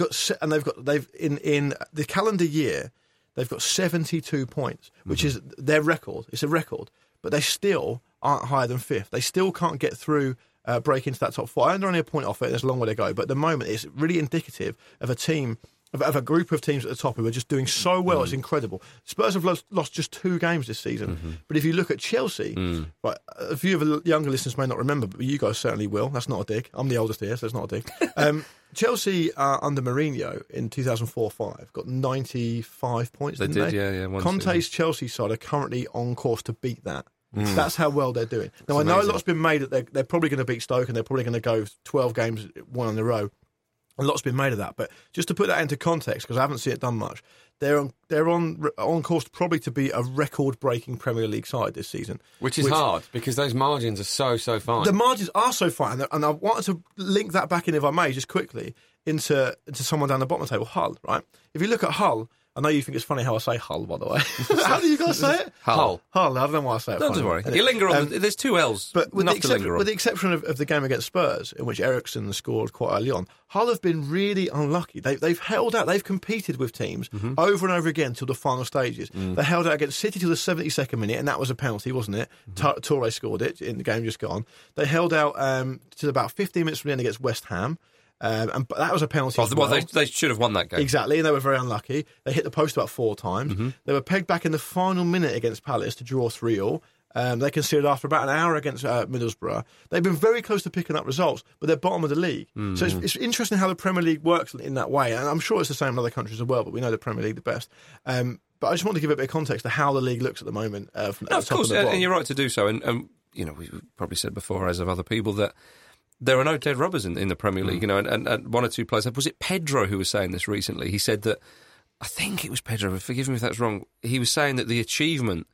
S3: in the calendar year, they've got 72 points, which is their record. It's a record, but they still aren't higher than fifth. They still can't get through, break into that top four. I know they're only a point off it. There's a long way to go, but at the moment, it's really indicative of a team. Of a group of teams at the top who are just doing so well, it's incredible. Spurs have lost just 2 games this season. But if you look at Chelsea, right, a few of the younger listeners may not remember, but you guys certainly will. That's not a dig. I'm the oldest here, so it's not a dig. Chelsea, under Mourinho in 2004-05, got 95 points,
S2: They
S3: didn't
S2: did,
S3: they?
S2: yeah.
S3: Conte's Chelsea side are currently on course to beat that. That's how well they're doing. Now, I know
S4: amazing.
S3: a lot's been made that they're probably going to beat Stoke and they're probably going to go 12 games, one in a row. A lot's been made of that, but just to put that into context, because I haven't seen it done much, they're on course probably to be a record-breaking Premier League side this season,
S4: which is hard because those margins are so fine.
S3: The margins are so fine, and I wanted to link that back in, if I may, just quickly into someone down the bottom of the table, Hull. Right? If you look at Hull. I know you think it's funny how I say Hull, by the way. How do you guys say it?
S2: Hull.
S3: I don't know why I say it.
S2: Don't worry. You linger on. There's 2 L's.
S3: But with
S2: the
S3: exception of the game against Spurs, in which Eriksen scored quite early on, Hull have been really unlucky. They've held out. They've competed with teams over and over again till the final stages. They held out against City till the 72nd minute, and that was a penalty, wasn't it? Toure scored it in the game just gone. They held out till about 15 minutes from the end against West Ham. And that was a penalty.
S2: Well, they should have won that game.
S3: Exactly, and they were very unlucky. They hit the post about 4 times. They were pegged back in the final minute against Palace to draw 3-3. They conceded after about an hour against Middlesbrough. They've been very close to picking up results, but they're bottom of the league. So it's interesting how the Premier League works in that way. And I'm sure it's the same in other countries as well, but we know the Premier League the best. But I just want to give a bit of context to how the league looks at the moment. Of course,
S2: and you're right to do so. And we've probably said before, as of other people, that there are no dead rubbers in the Premier League, and 1 or 2 players. Was it Pedro who was saying this recently? He said that, I think it was Pedro, but forgive me if that's wrong. He was saying that the achievement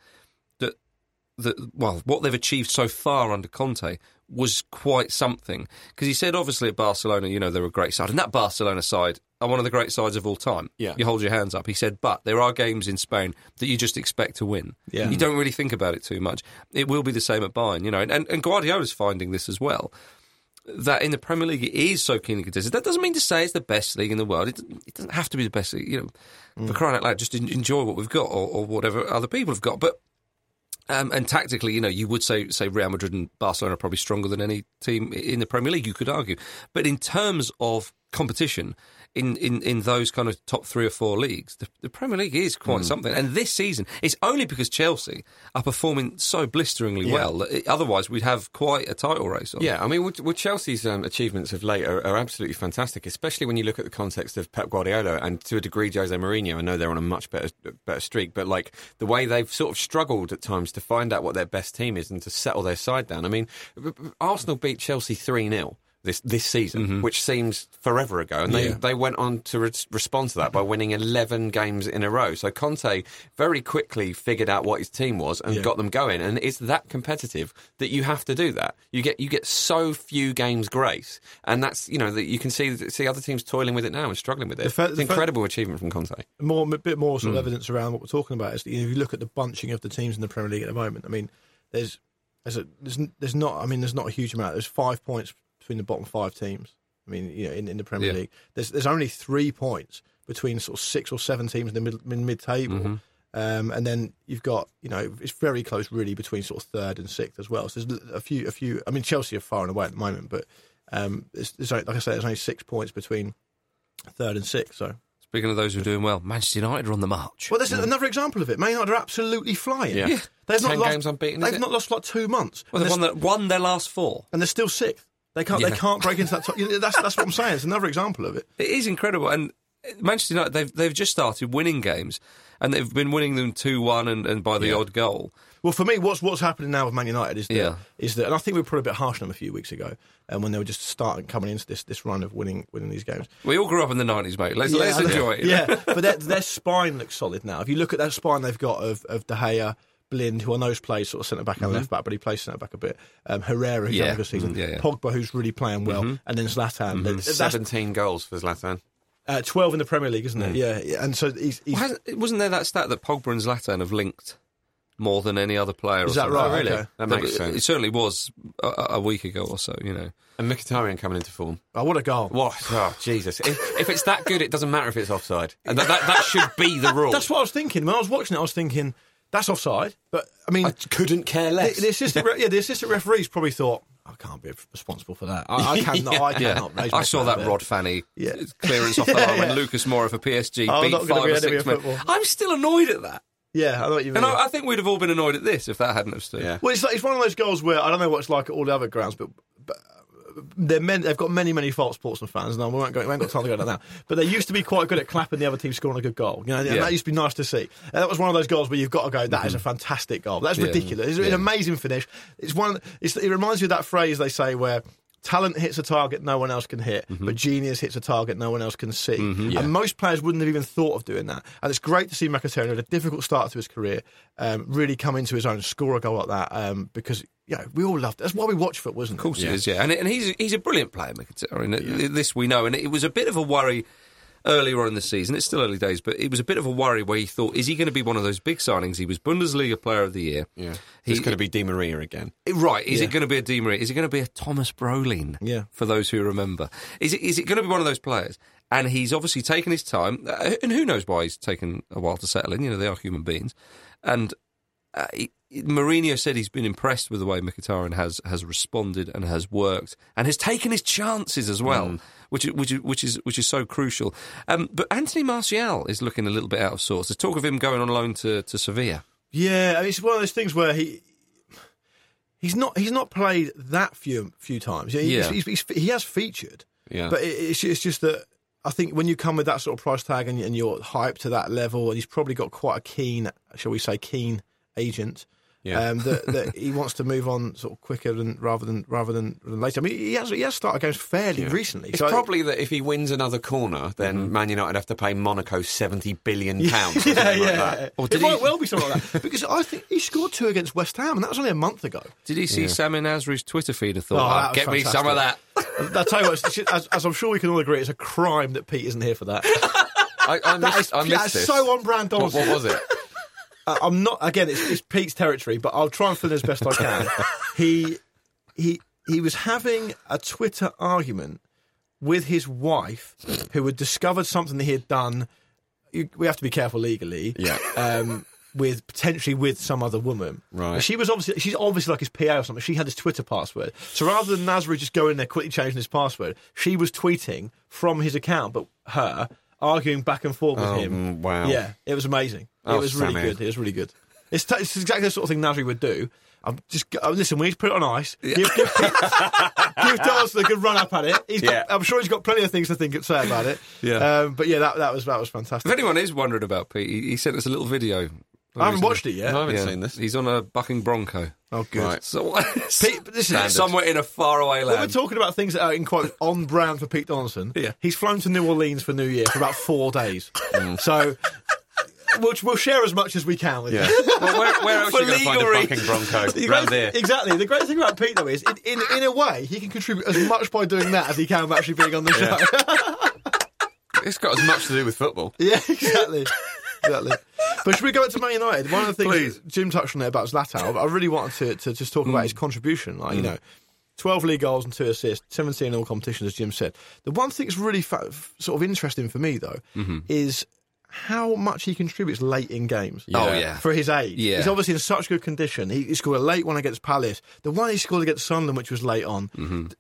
S2: what they've achieved so far under Conte was quite something. Because he said, obviously, at Barcelona, they're a great side. And that Barcelona side are one of the great sides of all time.
S4: Yeah.
S2: You hold your hands up. He said, but there are games in Spain that you just expect to win.
S3: Yeah.
S2: You don't really think about it too much. It will be the same at Bayern, and Guardiola's finding this as well. That in the Premier League it is so keenly contested. That doesn't mean to say it's the best league in the world. It doesn't have to be the best league. For crying out loud, just enjoy what we've got or whatever other people have got. But and tactically, you would say Real Madrid and Barcelona are probably stronger than any team in the Premier League, you could argue. But in terms of competition, in those kind of top 3 or 4 leagues, the Premier League is quite something. And this season, it's only because Chelsea are performing so blisteringly well that otherwise we'd have quite a title race on.
S4: Yeah, I mean, well, Chelsea's achievements of late are absolutely fantastic, especially when you look at the context of Pep Guardiola and, to a degree, Jose Mourinho. I know they're on a much better streak, but like the way they've sort of struggled at times to find out what their best team is and to settle their side down. I mean, Arsenal beat Chelsea 3-0. This season, which seems forever ago, and they went on to respond to that by winning 11 games in a row. So Conte very quickly figured out what his team was and got them going, and it's that competitive that you have to do that. You get so few games grace, and that's that you can see other teams toiling with it now and struggling with it. It's an incredible achievement from Conte.
S3: A bit more sort of evidence around what we're talking about is if you look at the bunching of the teams in the Premier League at the moment. I mean, there's there's not a huge amount. There's 5 points between the bottom 5 teams. I mean, in the Premier League, there's only 3 points between sort of 6 or 7 teams in the mid-table. And then you've got, it's very close really between sort of 3rd and 6th as well. So there's a few. I mean, Chelsea are far and away at the moment, but there's like I say, there's only 6 points between 3rd and 6th. So
S2: speaking of those who are doing well, Manchester United are on the march.
S3: Well, there's another example of it. Man United are absolutely flying.
S4: Yeah.
S3: They've
S4: 10 games unbeaten.
S3: They've not lost for like 2 months.
S2: Well, they've won their last 4,
S3: and they're still 6th. They can't break into that top. That's what I'm saying. It's another example of it.
S2: It is incredible. And Manchester United, they've just started winning games, and they've been winning them 2-1 and by the odd goal.
S3: Well, for me, what's happening now with Man United is that, and I think we were probably a bit harsh on them a few weeks ago, when they were just coming into this run of winning these games.
S2: We all grew up in the 90s, mate. Let's enjoy it.
S3: Yeah, but their spine looks solid now. If you look at that spine they've got of De Gea, Blind, who I know plays sort of centre back and left back, but he plays centre back a bit. Herrera, who's had a good season. Pogba, who's really playing well, and then Zlatan.
S4: 17 goals for Zlatan.
S3: 12 in the Premier League, isn't it? Yeah. And so he's
S2: wasn't there that stat that Pogba and Zlatan have linked more than any other player?
S3: Is that right?
S2: Oh, really?
S3: Okay.
S4: That makes sense.
S2: It certainly was a week ago or so,
S4: And Mkhitaryan coming into form.
S3: Oh, what a goal.
S4: What? Oh, Jesus. If it's that good, it doesn't matter if it's offside. And that should be the rule.
S3: That's what I was thinking. When I was watching it, I was thinking, that's offside. But, I mean...
S4: I couldn't care less.
S3: The assistant referees probably thought, I can't be responsible for that. I cannot raise
S2: I saw that Rod Fanny clearance off the line when Lucas Moura for PSG beat 5 or 6 men. I'm still annoyed at that.
S3: Yeah, I know what you mean.
S2: And I think we'd have all been annoyed at this if that hadn't have stood.
S3: Yeah. Well, it's one of those goals where I don't know what it's like at all the other grounds, but they've got many false Portsmouth fans. Now we ain't got time to go to that now. But they used to be quite good at clapping the other team scoring a good goal. And that used to be nice to see. And that was one of those goals where you've got to go, that is a fantastic goal. That's ridiculous. It's an amazing finish. It reminds you of that phrase they say where talent hits a target no one else can hit, but genius hits a target no one else can see. And most players wouldn't have even thought of doing that. And it's great to see Mkhitaryan with a difficult start to his career really come into his own and score a goal like that because... Yeah, we all loved it. That's why we watch football, isn't it?
S2: Of course it is, yeah. And he's a brilliant player, Mkhitaryan. This we know. And it was a bit of a worry earlier on in the season. It's still early days, but it was a bit of a worry where you thought, is he going to be one of those big signings? He was Bundesliga Player of the Year.
S4: Yeah. He's going to be Di Maria again.
S2: Right. Is it going to be a Di Maria? Is it going to be a Thomas Brolin?
S3: Yeah. For
S2: those who remember. Is it going to be one of those players? And he's obviously taken his time. And who knows why he's taken a while to settle in. They are human beings. And... Mourinho said he's been impressed with the way Mkhitaryan has responded and has worked and has taken his chances as well, which is so crucial. But Anthony Martial is looking a little bit out of sorts. There's talk of him going on loan to Sevilla.
S3: Yeah, I mean, it's one of those things where he's not played that few times. He has featured, but it's just that I think when you come with that sort of price tag and you're hyped to that level, and he's probably got quite a keen agent. That he wants to move on sort of quicker rather than later. I mean, he has started games fairly recently.
S4: It's probably that if he wins another corner, then Man United have to pay Monaco £70 billion. Like that.
S3: Or it might well be something like that because I think he scored 2 against West Ham, and that was only a month ago.
S2: Did he see Sami Nasri's Twitter feed and thought, get me some of that?
S3: I'll tell you what, as I'm sure we can all agree, it's a crime that Pete isn't here for that.
S4: I missed this.
S3: That's so on brand.
S4: What was it?
S3: I'm not. Again, it's Pete's territory, but I'll try and fill in as best I can. He was having a Twitter argument with his wife, who had discovered something that he had done. We have to be careful legally. Potentially with some other woman.
S4: Right.
S3: She's obviously like his PA or something. She had his Twitter password. So rather than Nasri just going in there quickly changing his password, she was tweeting from his account, but her arguing back and forth with him.
S4: Wow.
S3: Yeah, it was amazing. It was really good. It was really good. It's exactly the sort of thing Nasri would do. Listen, we need to put it on ice. Give Donaldson a good run up at it. I'm sure he's got plenty of things to say about it. But that was fantastic.
S2: If anyone is wondering about Pete, he sent us a little video.
S3: I haven't watched it yet.
S4: I haven't seen this.
S2: He's on a bucking Bronco.
S3: Oh, good.
S2: Right. So,
S3: Pete, this is
S2: somewhere in a faraway land.
S3: When we're talking about things that are in quote on brand for Pete Donaldson, he's flown to New Orleans for New Year for about 4 days. So we'll share as much as we can with you.
S4: Well, where else are you going to find a bucking Bronco? Round here.
S3: Exactly. The great thing about Pete, though, is in a way he can contribute as much by doing that as he can by actually being on the show.
S4: It's got as much to do with football.
S3: Yeah, exactly. But should we go back to Man United? One of the things Jim touched on there about Zlatan, I really wanted to just talk about his contribution. Like, you know, 12 league goals and 2 assists, 17 in all competitions, as Jim said. The one thing that's really sort of interesting for me, though, is how much he contributes late in games. For his age. Yeah. He's obviously in such good condition. He scored a late one against Palace. The one he scored against Sunderland, which was late on.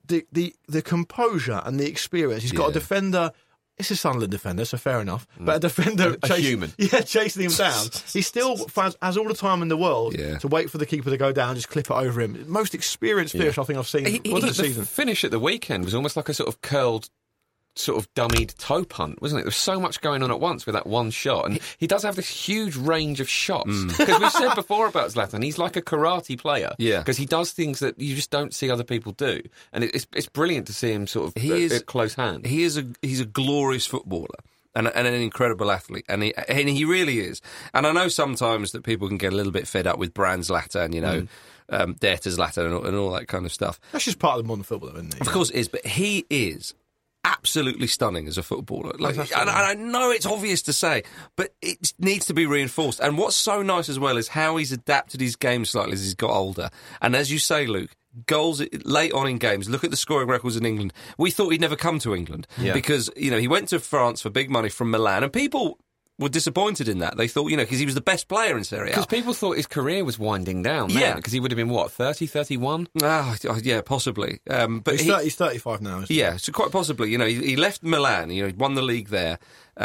S3: The composure and the experience. He's got a defender. It's a Sunderland defender, so fair enough. But a defender...
S4: human.
S3: Yeah, chasing him down. He still has all the time in the world to wait for the keeper to go down, just clip it over him. Most experienced finish I think I've seen this season.
S4: The finish at the weekend was almost like a sort of curled, sort of dummied toe punt, wasn't it? There was so much going on at once with that one shot. And he does have this huge range of shots. Because we've said before about Zlatan, he's like a karate player. Yeah. Because he does things that you just don't see other people do. And it's brilliant to see him sort of at close hand.
S2: He's a glorious footballer. And an incredible athlete, and he really is. And I know sometimes that people can get a little bit fed up with brand Zlatan, you know, Dare to Zlatan and all that kind of stuff.
S3: That's just part of the modern football, isn't it?
S2: Of course it is, but he is absolutely stunning as a footballer. And I know it's obvious to say, but it needs to be reinforced. And what's so nice as well is how he's adapted his game slightly as he's got older. And as you say, Luke, goals late on in games. Look at the scoring records in England. We thought he'd never come to England because, you know, he went to France for big money from Milan, and people were disappointed in that. They thought, you know, because he was the best player in Serie A.
S4: Because people thought his career was winding down then, because he would have been, 30, 31?
S2: Yeah, possibly. But
S3: he's 35 now, isn't he?
S2: Yeah, so quite possibly. You know, he left Milan, you know, he won the league there,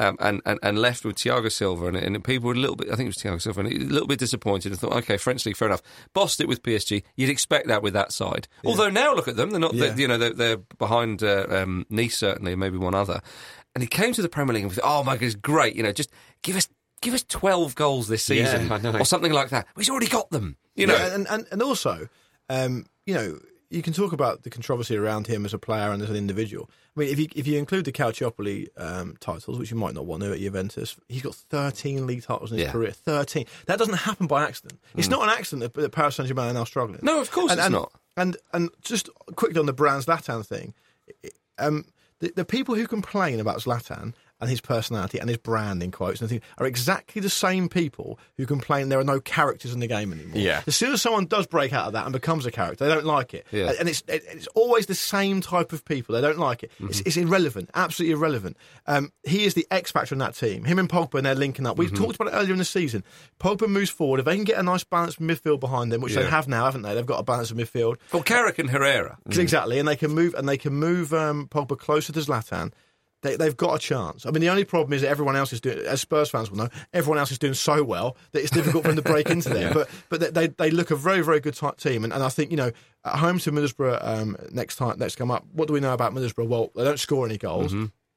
S2: and left with Thiago Silva, and people were a little bit, I think it was Thiago Silva, and a little bit disappointed and thought, okay, French league, fair enough. Bossed it with PSG. You'd expect that with that side. Yeah. Although now look at them, they're not, they're behind Nice, certainly, maybe one other. And he came to the Premier League and thought, oh my goodness, great, you know, just give us 12 goals this season or something like that. Well, he's already got them, you know.
S3: And also, you know, you can talk about the controversy around him as a player and as an individual. I mean, if you include the Calciopoli titles, which you might not want to at Juventus, he's got 13 league titles in his career. 13. That doesn't happen by accident. It's not an accident that Paris Saint-Germain are now struggling.
S2: No, of course it's not.
S3: And just quickly on the brand Zlatan thing, the people who complain about Zlatan and his personality and his brand, in quotes, and things, are exactly the same people who complain there are no characters in the game anymore. Yeah. As soon as someone does break out of that and becomes a character, they don't like it. Yeah. And it's always the same type of people. They don't like it. Mm-hmm. It's irrelevant, absolutely irrelevant. He is the X factor in that team. Him and Pogba, and they're linking up. We've talked about it earlier in the season. Pogba moves forward. If they can get a nice balance of midfield behind them, which they have now, haven't they? They've got a balance of midfield.
S2: Well, Carrick and Herrera.
S3: Exactly. And they can move Pogba closer to Zlatan. They've got a chance. I mean, the only problem is that everyone else is doing, as Spurs fans will know, everyone else is doing so well that it's difficult for them to break into there. But they look a very, very good team. And I think, you know, at home to Middlesbrough next come up, what do we know about Middlesbrough? Well, they don't score any goals.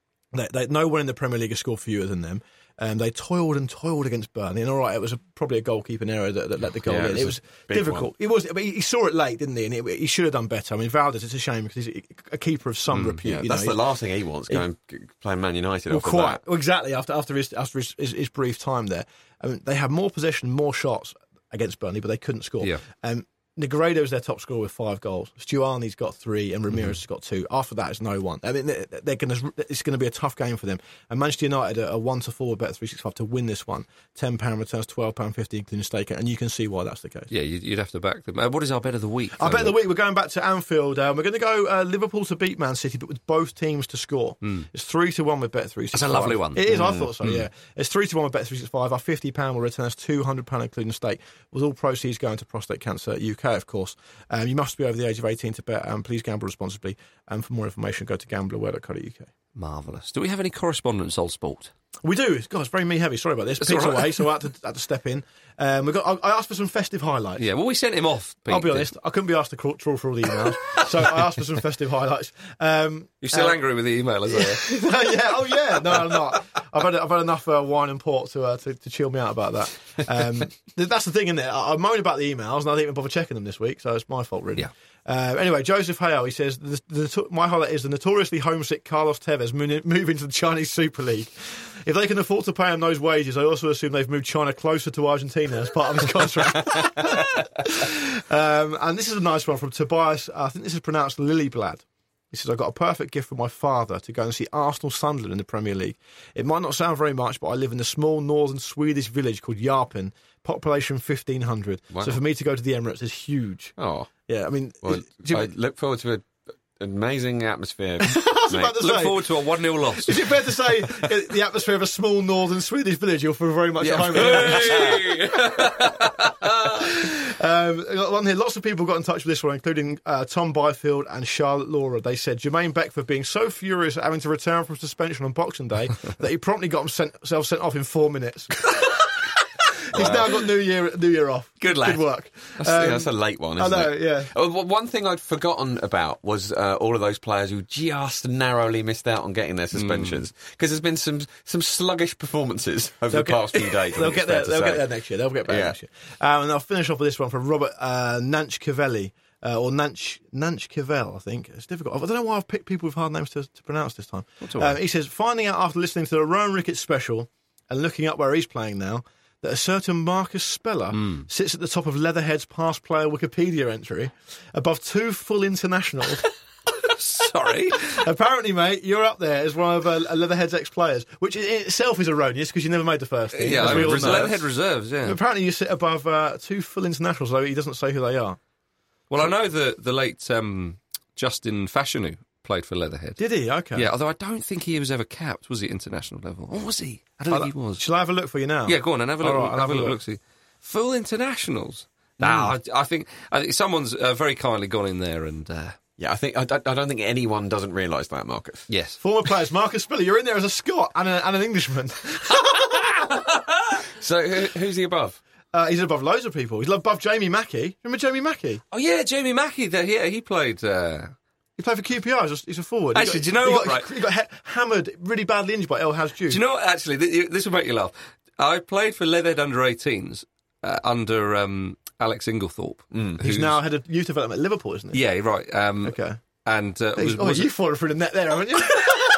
S3: No one in the Premier League has scored fewer than them. They toiled against Burnley, and all right, it was probably a goalkeeping error that let the goal in. It was difficult. It was, but he saw it late, didn't he? And he should have done better. I mean, Valdez, it's a shame because he's a keeper of some repute.
S4: Yeah, that's the last thing he wants, playing Man United.
S3: Well, exactly after his brief time there. I mean, they had more possession, more shots against Burnley, but they couldn't score. Yeah. Negredo's their top scorer with 5 goals. Stuani's got 3 and Ramirez has got 2. After that, it's no one. I mean, it's going to be a tough game for them. And Manchester United are 1-4 with Bet365 to win this one. £10 returns £12.50 including stake, and you can see why that's the case.
S2: Yeah, you'd have to back them. What is our bet of the week?
S3: Our bet of the week, we're going back to Anfield. We're going to go Liverpool to beat Man City, but with both teams to score. It's 3-1 with Bet365.
S2: That's a lovely one.
S3: It is, I thought so, yeah. It's 3-1 with Bet365. Our £50 will return us £200 including stake, with all proceeds going to Prostate Cancer UK, of course. You must be over the age of 18 to bet. Please gamble responsibly. And for more information, go to gamblerware.co.uk.
S2: Marvellous. Do we have any correspondence, Old Sport?
S3: We do. God, it's very me heavy. Sorry about this. Pig's away, so I had to step in. I asked for some festive highlights.
S2: Yeah, well, we sent him off, Pete.
S3: I'll be honest, I couldn't be asked to trawl through all the emails, so I asked for some festive highlights.
S2: You're still angry with the email, as well?
S3: Yeah. Oh, yeah. No, I'm not. I've had enough wine and port to chill me out about that. That's the thing, isn't it? I moan about the emails, and I didn't even bother checking them this week, so it's my fault, really. Yeah. Anyway, Joseph Hale, he says, my highlight is the notoriously homesick Carlos Tevez moving to the Chinese Super League. If they can afford to pay him those wages, I also assume they've moved China closer to Argentina as part of his contract. And this is a nice one from Tobias. I think this is pronounced Liljeblad. He says, I got a perfect gift from my father to go and see Arsenal Sunderland in the Premier League. It might not sound very much, but I live in a small northern Swedish village called Yarpen, population 1,500.
S4: Wow.
S3: So for me to go to the Emirates is huge.
S4: Oh.
S3: Yeah, I mean...
S4: Well, I look forward to an amazing atmosphere.
S3: I was about to
S2: Look
S3: say,
S2: forward to a 1-0 loss.
S3: is it fair to say the atmosphere of a small northern Swedish village you'll feel very much at home in? I got one here. Lots of people got in touch with this one, including Tom Byfield and Charlotte Laura. They said Jermaine Beckford being so furious at having to return from suspension on Boxing Day that he promptly got himself sent off in 4 minutes. He's now got New Year off.
S2: Good lad.
S3: Good work.
S4: That's a late one, isn't it?
S3: I know, yeah.
S4: One thing I'd forgotten about was all of those players who just narrowly missed out on getting their suspensions. Because there's been some sluggish performances over the past few days.
S3: They'll get there next year. They'll get back next year. And I'll finish off with this one from Robert Nanchkivelli. Or Nanchkivel, I think. It's difficult. I don't know why I've picked people with hard names to pronounce this time. He says, finding out after listening to the Rowan Ricketts special and looking up where he's playing now, that a certain Marcus Speller sits at the top of Leatherhead's past player Wikipedia entry, above 2 full internationals.
S2: Sorry.
S3: Apparently, mate, you're up there as one of Leatherhead's ex-players, which in itself is erroneous because you never made the first team.
S2: Yeah,
S3: we all know.
S2: Leatherhead reserves, yeah.
S3: Apparently, you sit above 2 full internationals, though he doesn't say who they are.
S2: Well, I know the late Justin Fashanu played for Leatherhead.
S3: Did he? Okay.
S2: Yeah, although I don't think he was ever capped, was he, international level? Or was he? I don't think he was.
S3: Shall I have a look for you now?
S2: Yeah, go on and have a look.
S3: All right,
S2: have a look. See. Full internationals. Nah, I think someone's very kindly gone in there and...
S4: Yeah, I don't think anyone doesn't realise that, Marcus.
S2: Yes.
S3: Former players, Marcus Speller, you're in there as a Scot and an Englishman.
S4: So who's he above?
S3: He's above loads of people. He's above Jamie Mackey. Remember Jamie Mackey?
S2: Oh, yeah, Jamie Mackey. Yeah, he played...
S3: He played for QPR. He's a forward.
S2: Actually, do you know what?
S3: He got hammered, really badly injured by El Hadji.
S2: Do you know what? Actually, this will make you laugh. I played for Leatherhead under-18s under Alex Inglethorpe.
S3: He's now head of youth development at Liverpool, isn't he?
S2: Yeah, right.
S3: Okay.
S2: And
S3: you've fallen through the net there, haven't you?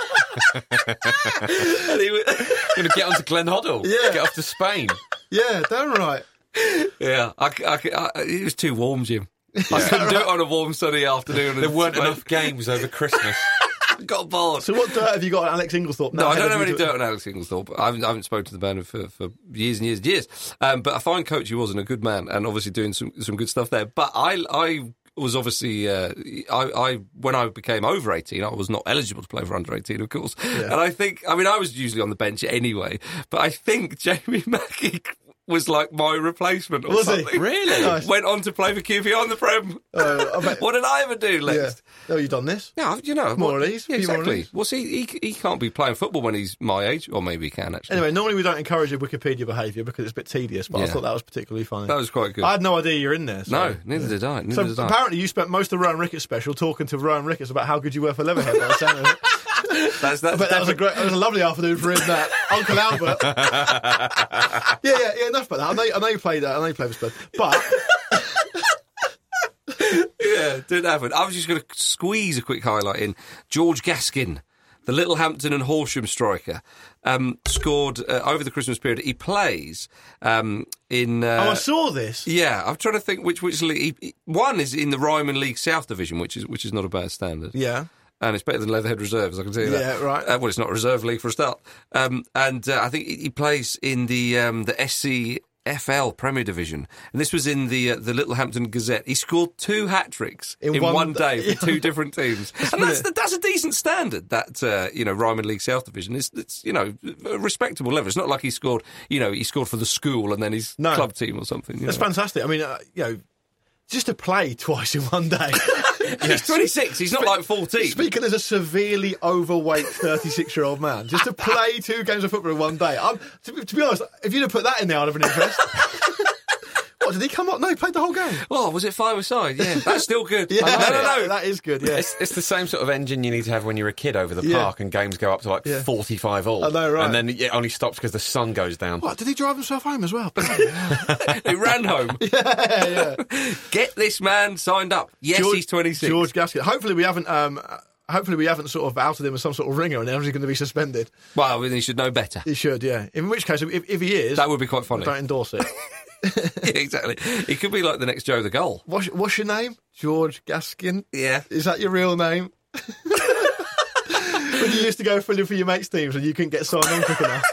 S4: Going to get on to Glenn Hoddle.
S3: Yeah.
S4: Get off to Spain.
S3: Yeah, damn right.
S2: Yeah, it was too warm, Jim. I couldn't do it on a warm, sunny afternoon.
S4: There weren't enough games over Christmas.
S2: I got bored.
S3: So what dirt have you got on Alex Inglethorpe now?
S2: No, I don't have any dirt on Alex Inglethorpe. I haven't spoken to the man for years and years and years. But a fine coach he was and a good man, and obviously doing some good stuff there. But I was obviously, when I became over 18, I was not eligible to play for under 18, of course. Yeah. And I was usually on the bench anyway, but I think Jamie Mackey was like my replacement or something.
S3: Was he?
S4: Really?
S3: Nice.
S2: Went on to play for QPR on the Prem. What did I ever do next?
S3: Yeah. Oh, you done this?
S2: Yeah,
S3: more or less.
S2: Yeah, exactly. Well, see, he can't be playing football when he's my age, or maybe he can, actually.
S3: Anyway, normally we don't encourage your Wikipedia behaviour because it's a bit tedious, but I thought that was particularly funny.
S2: That was quite good.
S3: I had no idea you're in there. So,
S2: no, neither did I.
S3: Apparently you spent most of the Rowan Ricketts special talking to Rowan Ricketts about how good you were for Leatherhead by the sound of it. That was a lovely afternoon for him, that. Uncle Albert. yeah, enough about that. I know you played that. I know you played for Spurs. But...
S2: yeah, didn't happen. I was just going to squeeze a quick highlight in. George Gaskin, the Littlehampton and Horsham striker, scored over the Christmas period. He plays in...
S3: I saw this.
S2: Yeah, I'm trying to think which league. One is in the Ryman League South Division, which is not a bad standard.
S3: Yeah.
S2: And it's better than Leatherhead Reserves, I can tell you that.
S3: Yeah, right.
S2: Well, it's not a reserve league for a start. And I think he plays in the SCFL Premier Division. And this was in the Littlehampton Gazette. He scored 2 hat-tricks in one day for 2 different teams. And that's a decent standard, that, Ryman League South Division. It's a respectable level. It's not like he scored for the school and then his club team or something.
S3: That's fantastic. I mean, just to play twice in one day.
S2: He's 26. He's not like 14.
S3: Speaking as a severely overweight 36-year-old man, just to play 2 games of football in one day. To be honest, if you'd have put that in there, I'd have been impressed. What, did he come up? No, he played the whole game.
S2: Oh, was it 5-a-side? Yeah, that's still good.
S3: Yeah, no, that is good, yeah.
S4: It's the same sort of engine you need to have when you're a kid over the park and games go up to 45 all.
S3: I know, right.
S4: And then it only stops because the sun goes down.
S3: What, did he drive himself home as well?
S2: He ran home.
S3: Yeah.
S2: Get this man signed up. Yes, he's 26.
S3: George Gaskin. Hopefully we haven't sort of outed him as some sort of ringer and now he's going to be suspended.
S2: Well, he should know better.
S3: He should, yeah. In which case, if he is...
S2: That would be quite funny.
S3: Don't endorse it.
S2: Yeah, exactly. He could be like the next Joe the Goal.
S3: What's your name? George Gaskin?
S2: Yeah.
S3: Is that your real name? When you used to go filling for your mates' teams and you couldn't get signed on quick enough.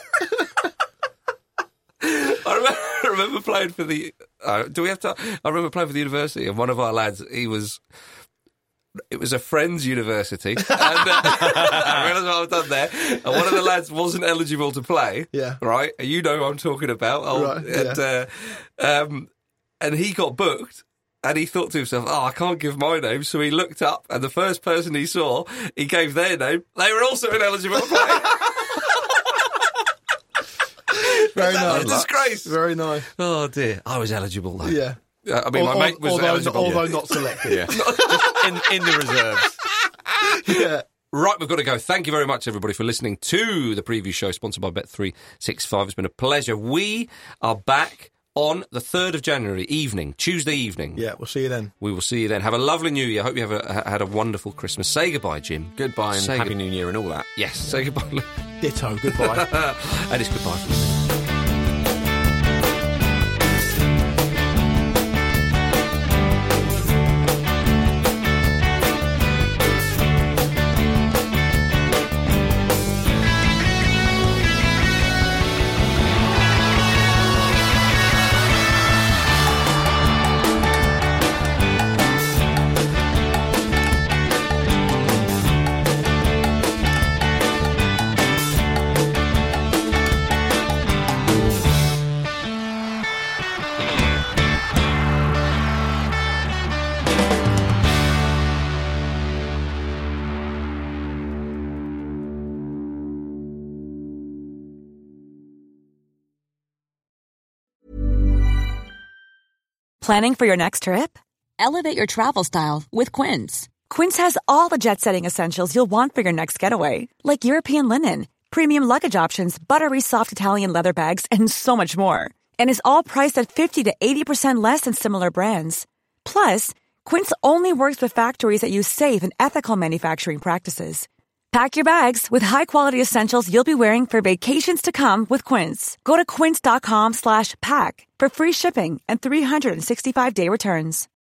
S2: I remember playing for the. I remember playing for the university, and one of our lads, it was a friend's university, and I realise what I've done there. And one of the lads wasn't eligible to play.
S3: Yeah,
S2: right. And you know who I'm talking about. And he got booked. And he thought to himself, I can't give my name. So he looked up, and the first person he saw, he gave their name. They were also ineligible to play.
S3: Very nice.
S2: Disgrace.
S3: Very nice.
S2: Oh, dear. I was eligible, though.
S3: Yeah.
S2: I mean, my mate was eligible.
S3: Although not selected.
S4: Yeah. in the reserves.
S3: Yeah.
S2: Right, we've got to go. Thank you very much, everybody, for listening to the preview show sponsored by Bet365. It's been a pleasure. We are back on the 3rd of January evening, Tuesday evening.
S3: Yeah, we'll see you then.
S2: We will see you then. Have a lovely New Year. Hope you have had a wonderful Christmas. Say goodbye, Jim.
S4: Goodbye and Happy New Year and all that.
S2: Yes, say goodbye.
S3: Ditto, goodbye.
S2: And it's goodbye from me.
S8: Planning for your next trip? Elevate your travel style with Quince. Quince has all the jet-setting essentials you'll want for your next getaway, like European linen, premium luggage options, buttery soft Italian leather bags, and so much more. And is all priced at 50 to 80% less than similar brands. Plus, Quince only works with factories that use safe and ethical manufacturing practices. Pack your bags with high-quality essentials you'll be wearing for vacations to come with Quince. Go to quince.com/pack for free shipping and 365-day returns.